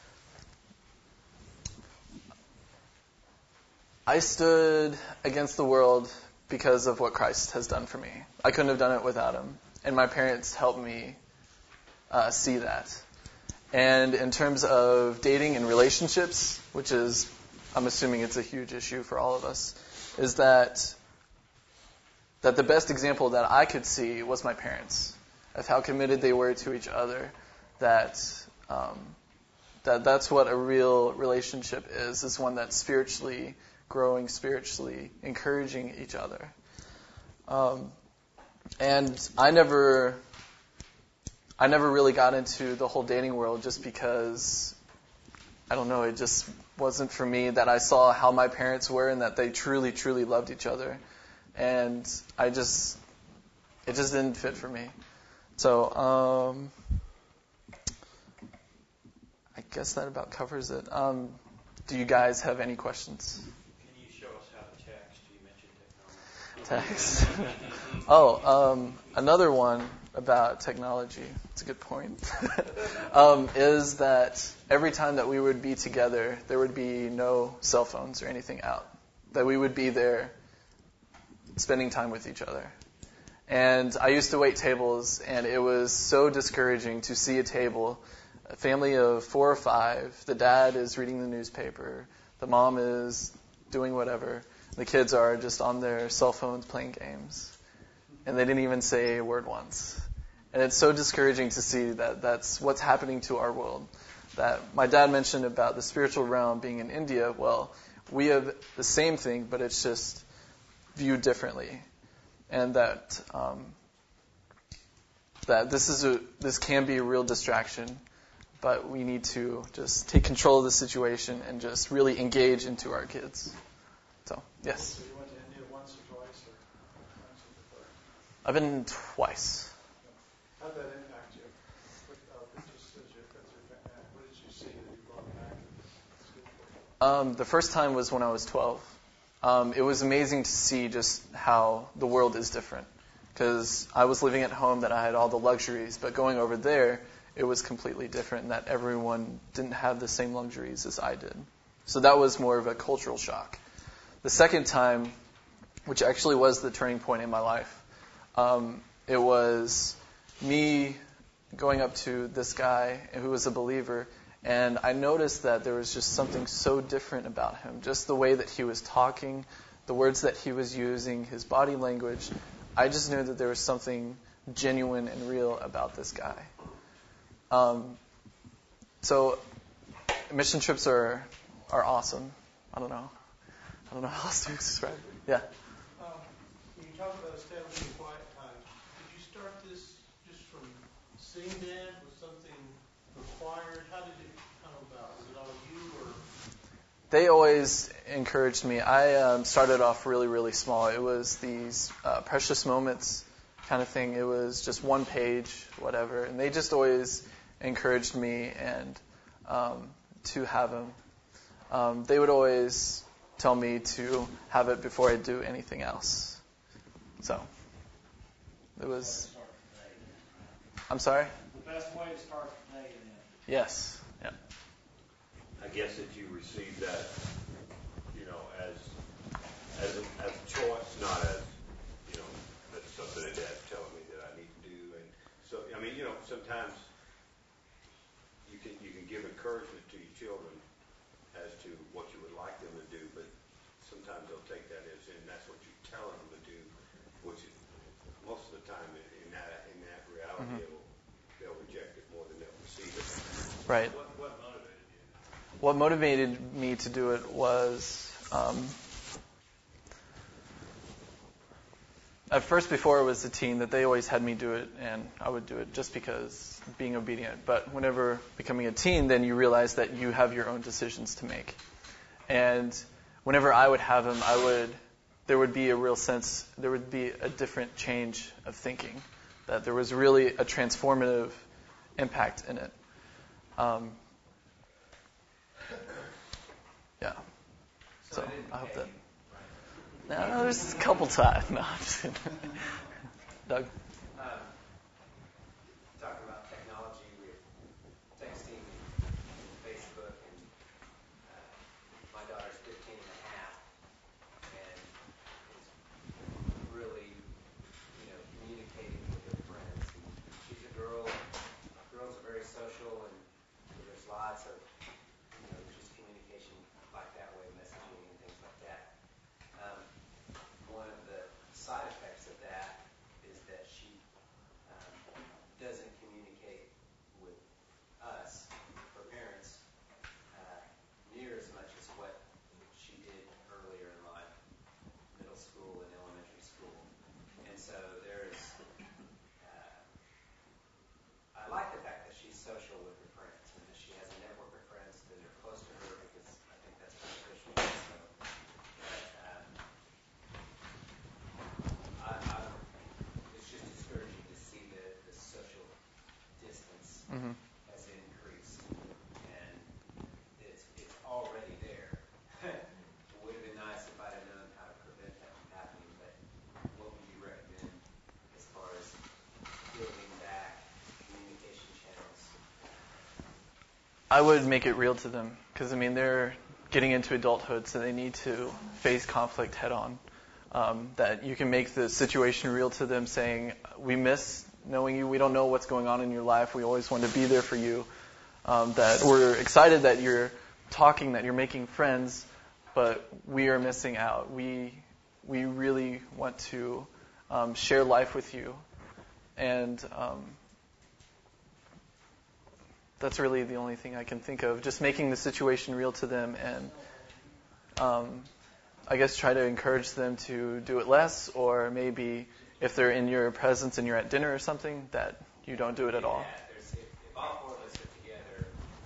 I stood against the world because of what Christ has done for me. I couldn't have done it without Him. And my parents helped me see that. And in terms of dating and relationships, which is, I'm assuming it's a huge issue for all of us, is that the best example that I could see was my parents, of how committed they were to each other, that's what a real relationship is one that's spiritually growing, spiritually encouraging each other. And I never really got into the whole dating world just because, I don't know, it just wasn't for me, that I saw how my parents were and that they truly, truly loved each other. And it just didn't fit for me. So, I guess that about covers it. Do you guys have any questions? Can you show us how to text? You mentioned technology. Text. Another one about technology, it's a good point, is that every time that we would be together, there would be no cell phones or anything out. That we would be there spending time with each other. And I used to wait tables, and it was so discouraging to see a table, a family of 4 or 5. The dad is reading the newspaper. The mom is doing whatever. The kids are just on their cell phones playing games. And they didn't even say a word once. And it's so discouraging to see that that's what's happening to our world. That my dad mentioned about the spiritual realm being in India. Well, we have the same thing, but it's just viewed differently. And that this can be a real distraction, but we need to just take control of the situation and just really engage into our kids. So, yes. So you went to India once or twice, or once or before? I've been twice. How did that impact you? What did you see that you brought back? The first time was when I was 12. It was amazing to see just how the world is different. Because I was living at home, that I had all the luxuries, but going over there, it was completely different, and that everyone didn't have the same luxuries as I did. So that was more of a cultural shock. The second time, which actually was the turning point in my life, it was me going up to this guy who was a believer, and I noticed that there was just something so different about him. Just the way that he was talking, the words that he was using, his body language. I just knew that there was something genuine and real about this guy. So mission trips are awesome. I don't know how else to describe it. Yeah. When you talk about establishing quiet times, did you start this just from seeing Dad? Was something required? How did it come about? Was it all you, or? They always encouraged me. I started off really, really small. It was these precious moments kind of thing. It was just one page, whatever. And they just always encouraged me and to have them. They would always tell me to have it before I do anything else. So it was. I'm sorry? The best way to start the day, then. Yes. Yeah. I guess that you received that, as a choice, not as, that's something that Dad's telling me that I need to do. And so, sometimes you can give encouragement to your children as to what you would like them to do, but sometimes they'll take that as, and that's what you're telling them to do, which is, most of the time in that reality, they'll reject it more than they'll receive it. Right. What motivated you? What motivated me to do it was, at first, before I was a teen, that they always had me do it, and I would do it just because being obedient. But whenever becoming a teen, then you realize that you have your own decisions to make. And whenever I would have them, there would be a real sense, there would be a different change of thinking, that there was really a transformative impact in it. Yeah. So I hope that. No, there's a couple times. No, I'm just kidding. Doug? Talking about technology with texting and Facebook, and my daughter's 15 and a half, and is really, communicating with her friends. And she's a girl. Girls are very social, and there's lots of, just communication like that way, messaging and things like that. One of the side effects of that is that she doesn't communicate with us, her parents, near as much as what she did earlier in life, middle school and elementary school. And so there's, I like the fact that she's social with her friends, and that she has a network of friends that are close to her, because I think that's beneficial. So, it's just discouraging to see the social distance has increased, and it's already there. It would have been nice if I'd have known how to prevent that from happening, but what would you recommend as far as building back communication channels? I would make it real to them, because they're getting into adulthood, so they need to face conflict head on. that you can make the situation real to them, saying, we miss knowing you. We don't know what's going on in your life. We always want to be there for you. That we're excited that you're talking, that you're making friends, but we are missing out. We really want to share life with you. And that's really the only thing I can think of. Just making the situation real to them, and I guess try to encourage them to do it less, or maybe if they're in your presence and you're at dinner or something, that you don't do it at all. If all four of us are together,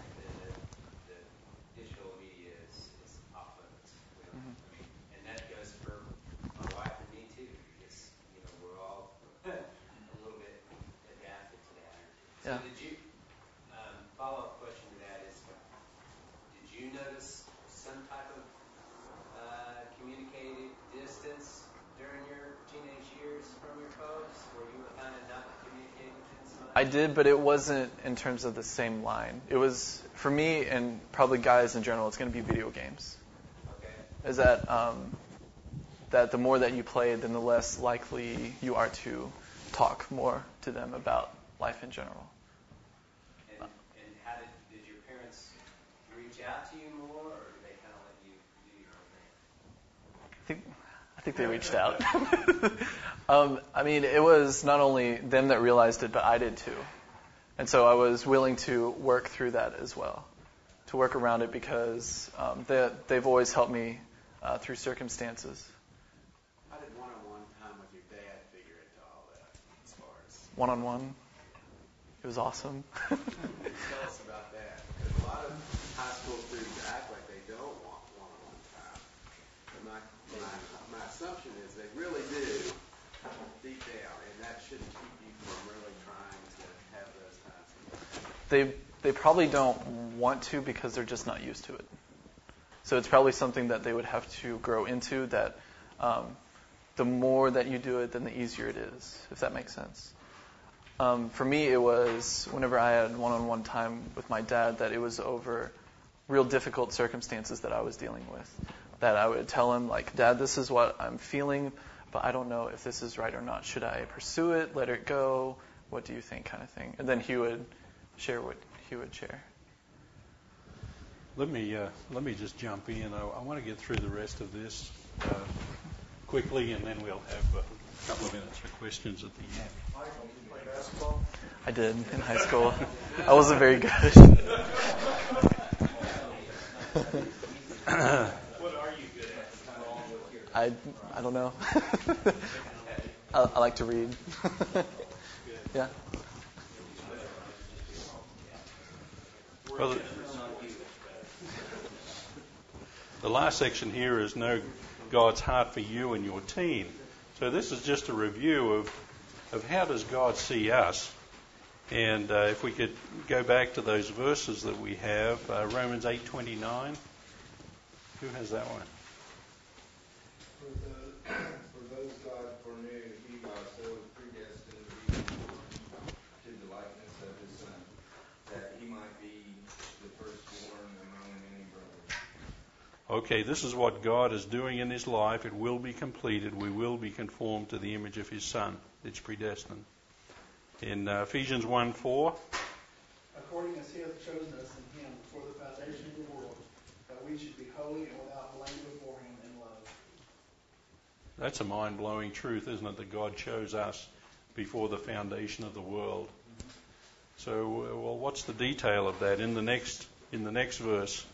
the digital media is off limits. And that goes for my wife and me too, because we're all a little bit adapted to that. So did you follow-up question to that is, did you notice some type of communicated distance during your teenage years from your folks, where you were kind of not communicating with them so much? I did, but it wasn't in terms of the same line. It was, for me, and probably guys in general, it's going to be video games. Okay. Is that that the more that you play, then the less likely you are to talk more to them about life in general. And how did your parents reach out to you more, or did they kind of let you do your own thing? I think they reached out. I mean, it was not only them that realized it, but I did too. And so I was willing to work through that as well, to work around it, because they've always helped me through circumstances. How did one-on-one time with your dad figure into all that, as far as... One-on-one? It was awesome. Tell us about that, because a lot of high school students act like they don't want one-on-one time. But my assumption is they really do, deep down, and that shouldn't keep you from really trying to have those times. They probably don't want to, because they're just not used to it. So it's probably something that they would have to grow into, that the more that you do it, then the easier it is, if that makes sense. For me, it was whenever I had one-on-one time with my dad, that it was over real difficult circumstances that I was dealing with. That I would tell him, like, Dad, this is what I'm feeling, but I don't know if this is right or not. Should I pursue it, let it go? What do you think, kind of thing? And then he would share what he would share. Let me just jump in. I want to get through the rest of this quickly, and then we'll have a couple of minutes for questions at the end. Michael, you play basketball? I did in high school. I wasn't very good. What are you good at? I don't know. I like to read. Yeah. Well, the last section here is know God's heart for you and your teen. So this is just a review of how does God see us. And if we could go back to those verses that we have, Romans 8:29. Who has that one? For those God foreknew, he also predestined to be to the likeness of his Son, that he might be the firstborn among many brothers. Okay, this is what God is doing in his life. It will be completed. We will be conformed to the image of his Son. It's predestined. In Ephesians 1:4. According as he hath chosen us in him before the foundation of the world, that we should be holy and without blame before him in love. That's a mind-blowing truth, isn't it, that God chose us before the foundation of the world. So, well, what's the detail of that in the next verse?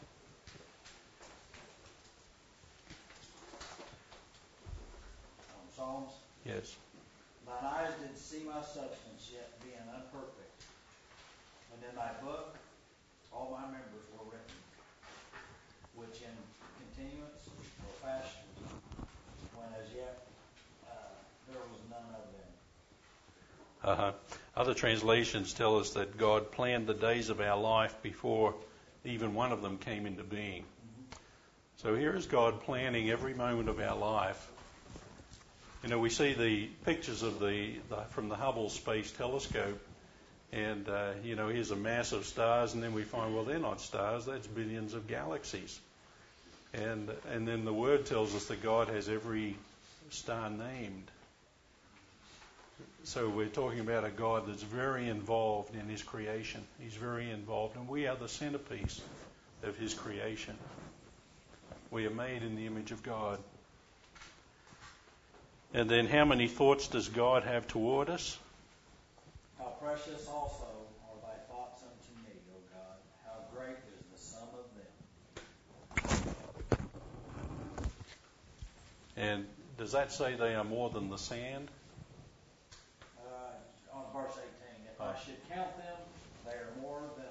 Psalms? Yes. Thine eyes did see my substance, yet being unperfect. And in thy book all my members were written, which in continuance were fashioned, when as yet there was none of them. Other translations tell us that God planned the days of our life before even one of them came into being. So here is God planning every moment of our life. You know, we see the pictures of from the Hubble Space Telescope, and here's a mass of stars, and then we find, well, they're not stars, that's billions of galaxies. And then the Word tells us that God has every star named. So we're talking about a God that's very involved in his creation. He's very involved, and we are the centerpiece of his creation. We are made in the image of God. And then how many thoughts does God have toward us? How precious also are thy thoughts unto me, O God. How great is the sum of them. And does that say they are more than the sand? On verse 18, if I should count them, they are more than,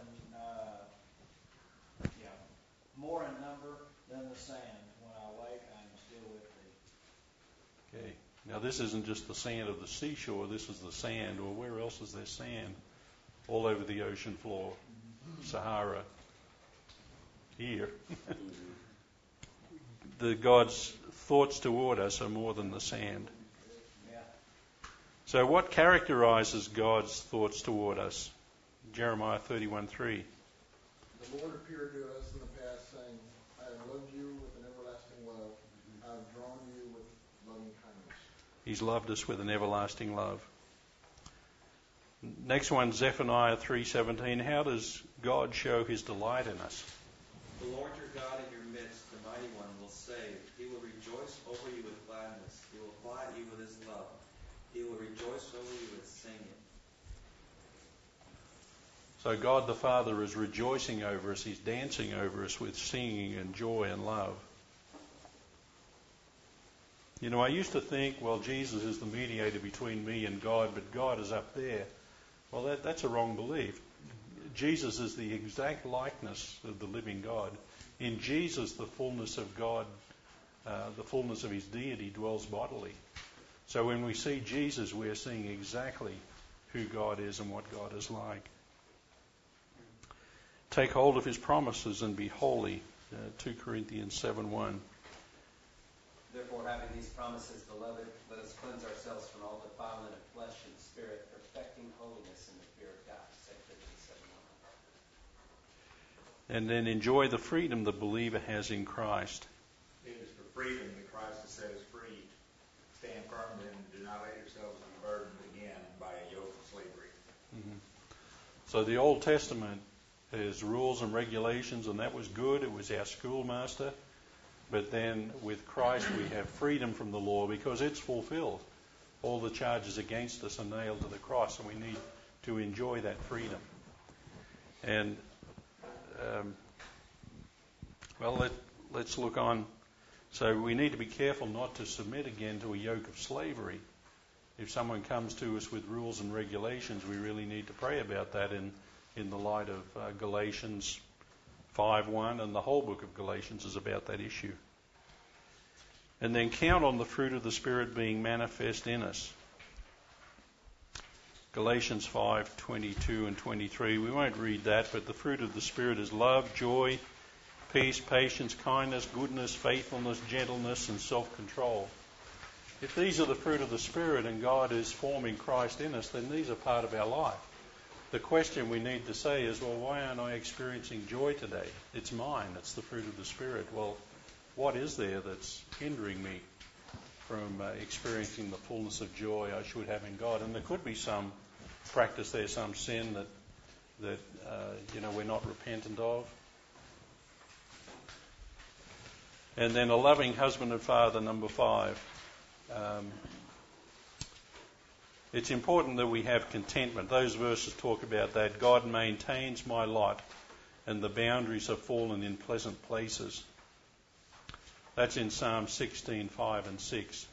more in number than the sand. When I wake, I am still with thee. Okay. Now this isn't just the sand of the seashore. This is the sand. Well, where else is there sand? All over the ocean floor. Sahara. Here. The God's thoughts toward us are more than the sand. Yeah. So what characterizes God's thoughts toward us? Jeremiah 31:3. The Lord appeared to us in the past, saying, I have loved you with an everlasting love. I have drawn you with loving kindness. He's loved us with an everlasting love. Next one, Zephaniah 3:17. How does God show his delight in us? The Lord your God in your midst, the mighty one, will save. He will rejoice over you with gladness. He will quiet you with his love. He will rejoice over you with singing. So God the Father is rejoicing over us. He's dancing over us with singing and joy and love. You know, I used to think, well, Jesus is the mediator between me and God, but God is up there. Well, that's a wrong belief. Jesus is the exact likeness of the living God. In Jesus, the fullness of God, the fullness of his deity dwells bodily. So when we see Jesus, we're seeing exactly who God is and what God is like. Take hold of his promises and be holy. 2 Corinthians 7:1. Therefore, having these promises, beloved, let us cleanse ourselves from all defilement of flesh and spirit, perfecting holiness in the fear of God. 2 Corinthians 7:1. And then enjoy the freedom the believer has in Christ. It is for freedom that Christ has set us free. Stand firm and do not let yourselves be burdened again by a yoke of slavery. Mm-hmm. So the Old Testament is rules and regulations, and that was good. It was our schoolmaster. But then with Christ we have freedom from the law because it's fulfilled. All the charges against us are nailed to the cross, and we need to enjoy that freedom. And, let's look on. So we need to be careful not to submit again to a yoke of slavery. If someone comes to us with rules and regulations, we really need to pray about that in the light of Galatians 5:1, and the whole book of Galatians is about that issue. And then count on the fruit of the Spirit being manifest in us. Galatians 5:22 and 23. We won't read that, but the fruit of the Spirit is love, joy, peace, patience, kindness, goodness, faithfulness, gentleness, and self-control. If these are the fruit of the Spirit and God is forming Christ in us, then these are part of our life. The question we need to say is, well, why aren't I experiencing joy today? It's mine. It's the fruit of the Spirit. Well, what is there that's hindering me from experiencing the fullness of joy I should have in God? And there could be some practice there, some sin that we're not repentant of. And then a loving husband and father, number 5. It's important that we have contentment. Those verses talk about that. God maintains my lot, and the boundaries have fallen in pleasant places. That's in Psalm 16:5 and 6.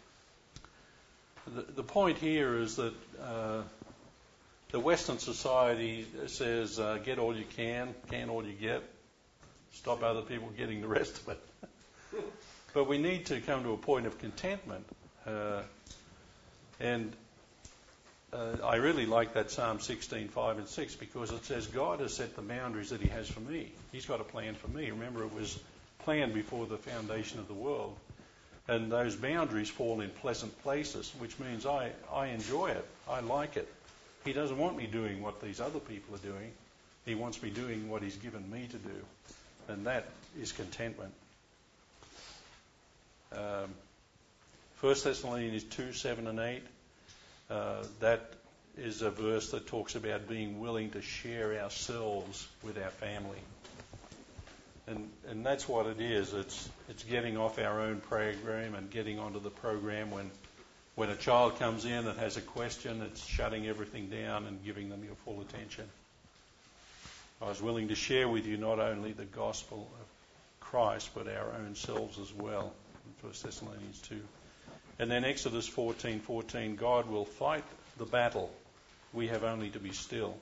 The point here is that the Western society says, get all you can all you get, stop other people getting the rest of it. But we need to come to a point of contentment. I really like that Psalm 16:5 and 6 because it says God has set the boundaries that he has for me. He's got a plan for me. Remember, it was planned before the foundation of the world. And those boundaries fall in pleasant places, which means I enjoy it. I like it. He doesn't want me doing what these other people are doing. He wants me doing what he's given me to do. And that is contentment. 1 Thessalonians 2, 7 and 8, that is a verse that talks about being willing to share ourselves with our family. And that's what it is. It's getting off our own program and getting onto the program when a child comes in and has a question, it's shutting everything down and giving them your full attention. I was willing to share with you not only the gospel of Christ, but our own selves as well, in 1 Thessalonians 2. And then Exodus 14:14, God will fight the battle. We have only to be still.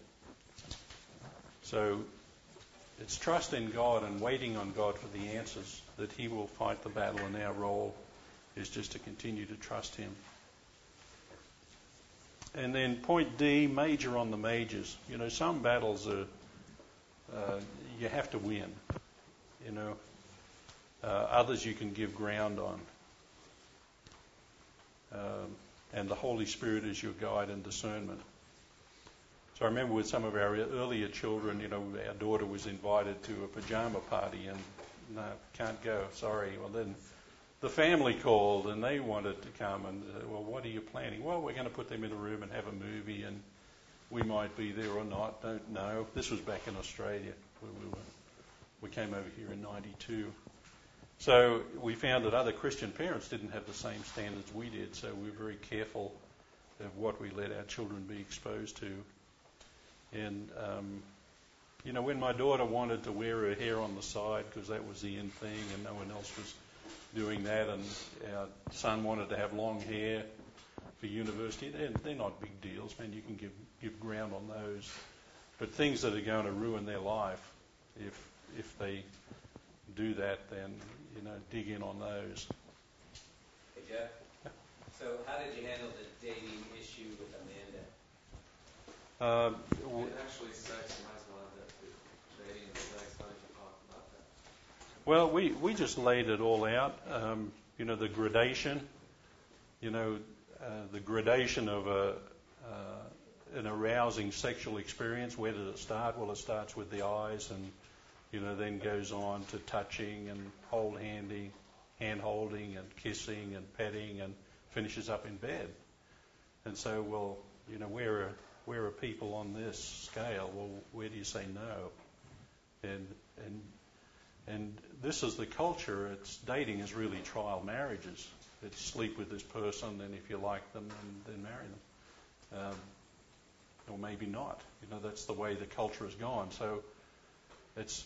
So it's trust in God and waiting on God for the answers, that He will fight the battle, and our role is just to continue to trust Him. And then point D, major on the majors. You know, some battles are you have to win. You know, others you can give ground on. And the Holy Spirit is your guide and discernment. So I remember with some of our earlier children, you know, our daughter was invited to a pajama party, and no, can't go, sorry. Well, then the family called and they wanted to come, and well, what are you planning? Well, we're going to put them in a room and have a movie, and we might be there or not, don't know. This was back in Australia. We came over here in 92. So we found that other Christian parents didn't have the same standards we did, so we were very careful of what we let our children be exposed to. And, you know, when my daughter wanted to wear her hair on the side because that was the in thing and no one else was doing that, and our son wanted to have long hair for university, they're not big deals, man. You can give ground on those. But things that are going to ruin their life, if they do that, then, you know, dig in on those. Hey, Jeff. So how did you handle the dating issue with Amanda? And actually sex, you might as well have that too. Dating and sex, how did you talk about that? Well, we just laid it all out. You know, the gradation. You know, the gradation of an arousing sexual experience. Where does it start? Well, it starts with the eyes, and you know, then goes on to touching and hand holding, and kissing and petting, and finishes up in bed. And so, well, you know, where are people on this scale? Well, where do you say no? And this is the culture. It's dating is really trial marriages. It's sleep with this person, and if you like them, then marry them, or maybe not. You know, that's the way the culture has gone. So it's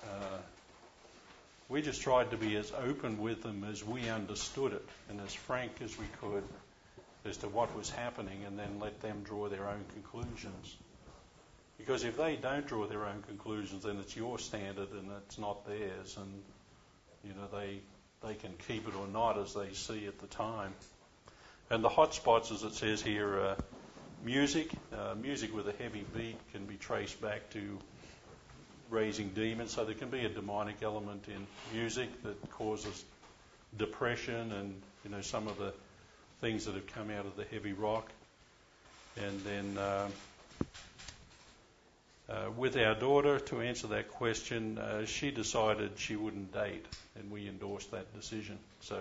we just tried to be as open with them as we understood it, and as frank as we could as to what was happening, and then let them draw their own conclusions. Because if they don't draw their own conclusions, then it's your standard and it's not theirs, and you know, they can keep it or not as they see at the time. And the hot spots, as it says here, music. Music with a heavy beat can be traced back to raising demons. So there can be a demonic element in music that causes depression, and you know, some of the things that have come out of the heavy rock. And then with our daughter, to answer that question, she decided she wouldn't date, and we endorsed that decision. So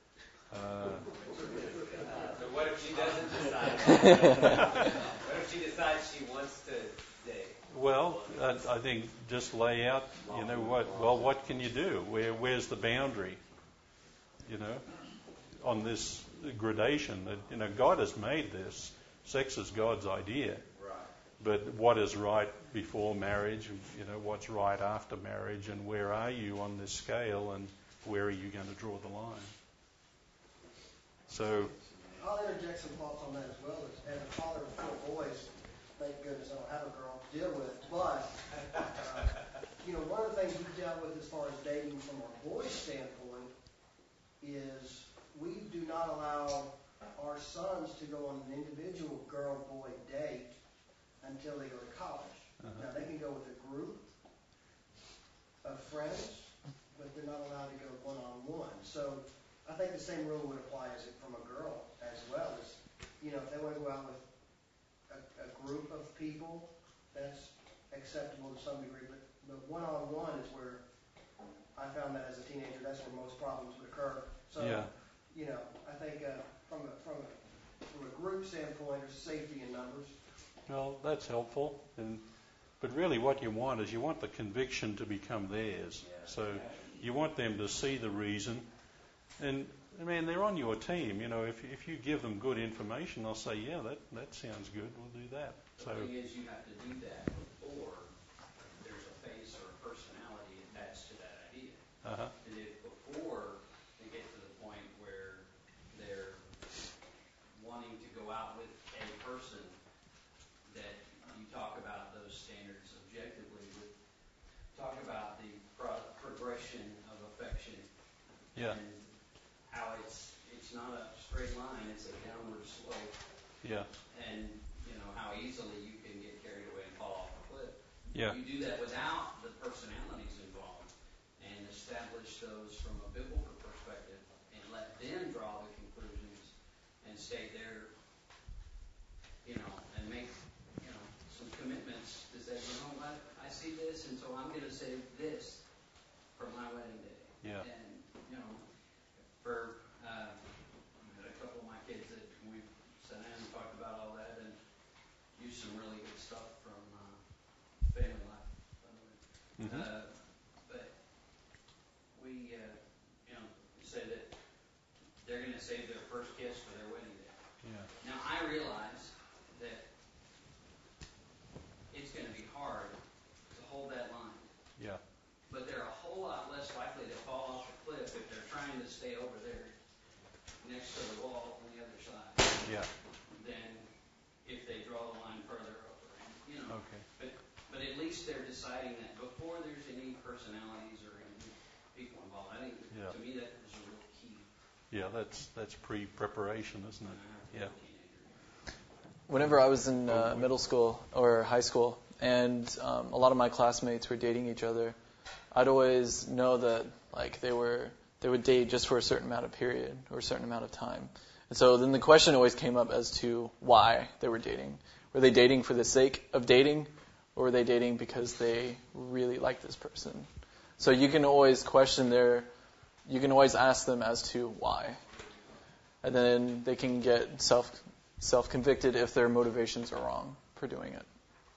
what if she doesn't decide? What if she decides she wants to date? Well, I think just lay out, you know, what can you do? Where's the boundary, you know, on this gradation? That, you know, God has made this. Sex is God's idea. Right. But what is right before marriage, you know, what's right after marriage, and where are you on this scale, and where are you going to draw the line? So I'll interject some thoughts on that as well. As a father of 4 boys, thank goodness I don't have a girl to deal with. But, you know, one of the things we've dealt with as far as dating from our boys' standpoint is we do not allow our sons to go on an individual girl-boy date until they go to college. Now, they can go with a group of friends, but they're not allowed to go one-on-one. So I think the same rule would apply as from a girl as well. As, you know, if they want to go out with a group of people, that's acceptable to some degree. But one-on-one is where I found that as a teenager, that's where most problems would occur. So yeah. I think from a group standpoint, there's safety in numbers. Well, that's helpful. But really what you want is you want the conviction to become theirs. So you want them to see the reason. And, man, they're on your team. If you give them good information, they'll say, yeah, that sounds good. We'll do that. The thing is, you have to do that before there's a face or a personality attached to that idea. And if before they get to the point where they're wanting to go out with a person that you talk about those standards objectively, talk about the progression of affection and how it's not a straight line, it's a downward slope. And how easily you can get carried away and fall off a cliff. You do that without the personalities involved and establish those from a biblical perspective and let them draw the conclusions and stay there, and make some commitments to say, what, I see this, and so I'm going to say this for my wedding day. And for I had a couple of my kids that we've sat down and talked about all that and used some really good stuff from Family Life, by the way. But we say that they're going to save their first kiss for their wedding day. Now I realize that it's going to be hard to hold that line. But they're a whole lot less likely to fall off a cliff if they're trying to stay over there next to the wall on the other side than if they draw the line further over. But at least they're deciding that before there's any personalities or any people involved. I think to me that is a real key. That's pre-preparation, isn't it? Whenever I was in middle school or high school, and a lot of my classmates were dating each other, I'd always know that they would date just for a certain amount of period or a certain amount of time. And so then the question always came up as to why they were dating. Were they dating for the sake of dating, or were they dating because they really liked this person? So you can always you can always ask them as to why. And then they can get self-convicted if their motivations are wrong for doing it.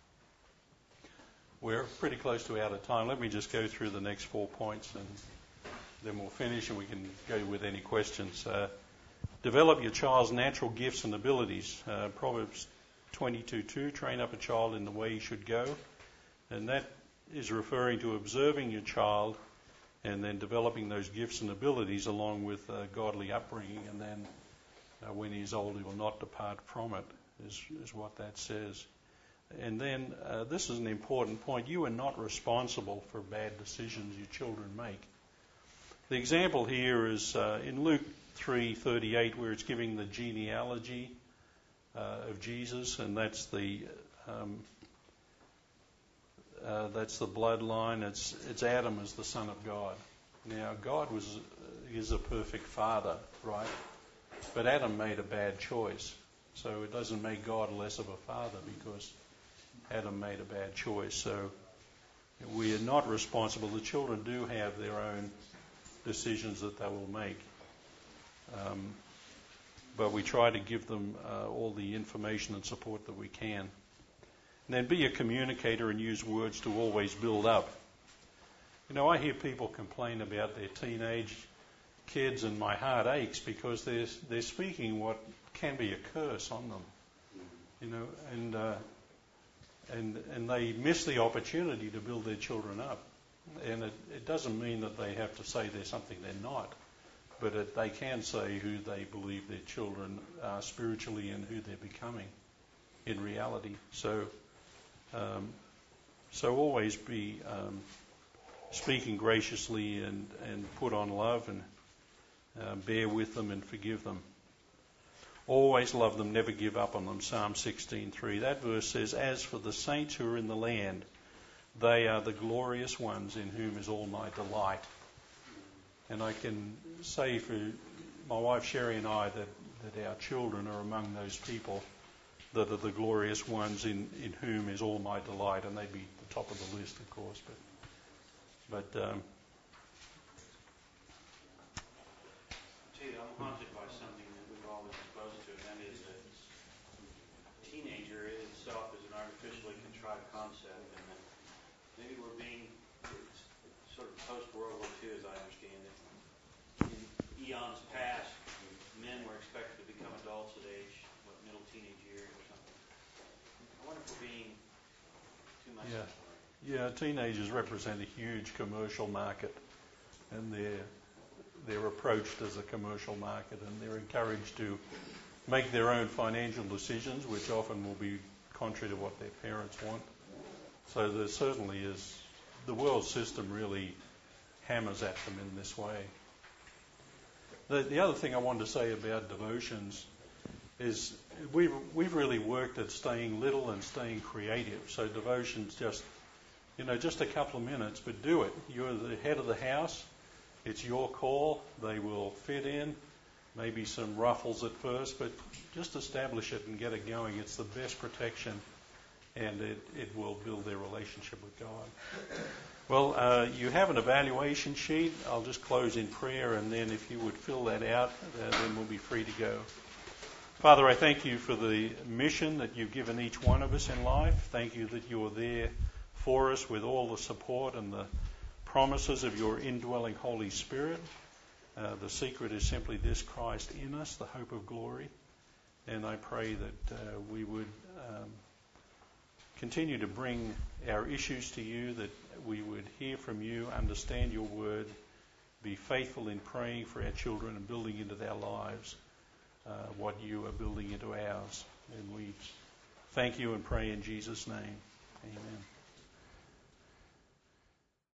We're pretty close to out of time. Let me just go through the next 4 points and then we'll finish and we can go with any questions. Develop your child's natural gifts and abilities. Proverbs 22:2, train up a child in the way he should go. And that is referring to observing your child and then developing those gifts and abilities along with godly upbringing. And then when he's old, he will not depart from it, is what that says. And then this is an important point. You are not responsible for bad decisions your children make. The example here is in Luke 3:38, where it's giving the genealogy of Jesus, and that's the bloodline. It's Adam as the son of God. Now, God is a perfect father, right? But Adam made a bad choice. So it doesn't make God less of a father because Adam made a bad choice. So we are not responsible. The children do have their own decisions that they will make. But we try to give them all the information and support that we can. And then be a communicator and use words to always build up. I hear people complain about their teenage kids, and my heart aches because they're speaking what can be a curse on them, and they miss the opportunity to build their children up. And it doesn't mean that they have to say they're something they're not, but they can say who they believe their children are spiritually and who they're becoming in reality. So always be speaking graciously and put on love and bear with them and forgive them. Always love them, never give up on them. Psalm 16:3. That verse says, "As for the saints who are in the land, they are the glorious ones in whom is all my delight." And I can say for my wife Sherry and I that our children are among those people that are the glorious ones in whom is all my delight. And they'd be at the top of the list, of course. But I'm on to something that we've all been exposed to, and that is that teenager itself is an artificially contrived concept, and that maybe we're being sort of post-World War II, as I understand it. In eons past, men were expected to become adults at age, middle teenage years or something. I wonder if we're being too much. Yeah, teenagers represent a huge commercial market, and they're approached as a commercial market, and they're encouraged to make their own financial decisions, which often will be contrary to what their parents want. So there certainly is, the world system really hammers at them in this way. The other thing I wanted to say about devotions is we've really worked at staying little and staying creative. So devotions just a couple of minutes, but do it. You're the head of the house. It's your call. They will fit in. Maybe some ruffles at first, but just establish it and get it going. It's the best protection, and it will build their relationship with God. Well, you have an evaluation sheet. I'll just close in prayer, and then if you would fill that out, then we'll be free to go. Father, I thank you for the mission that you've given each one of us in life. Thank you that you are there for us with all the support and the promises of your indwelling Holy Spirit. The secret is simply this: Christ in us, the hope of glory. And I pray that we would continue to bring our issues to you, that we would hear from you, understand your word, be faithful in praying for our children and building into their lives what you are building into ours. And we thank you and pray in Jesus' name. Amen.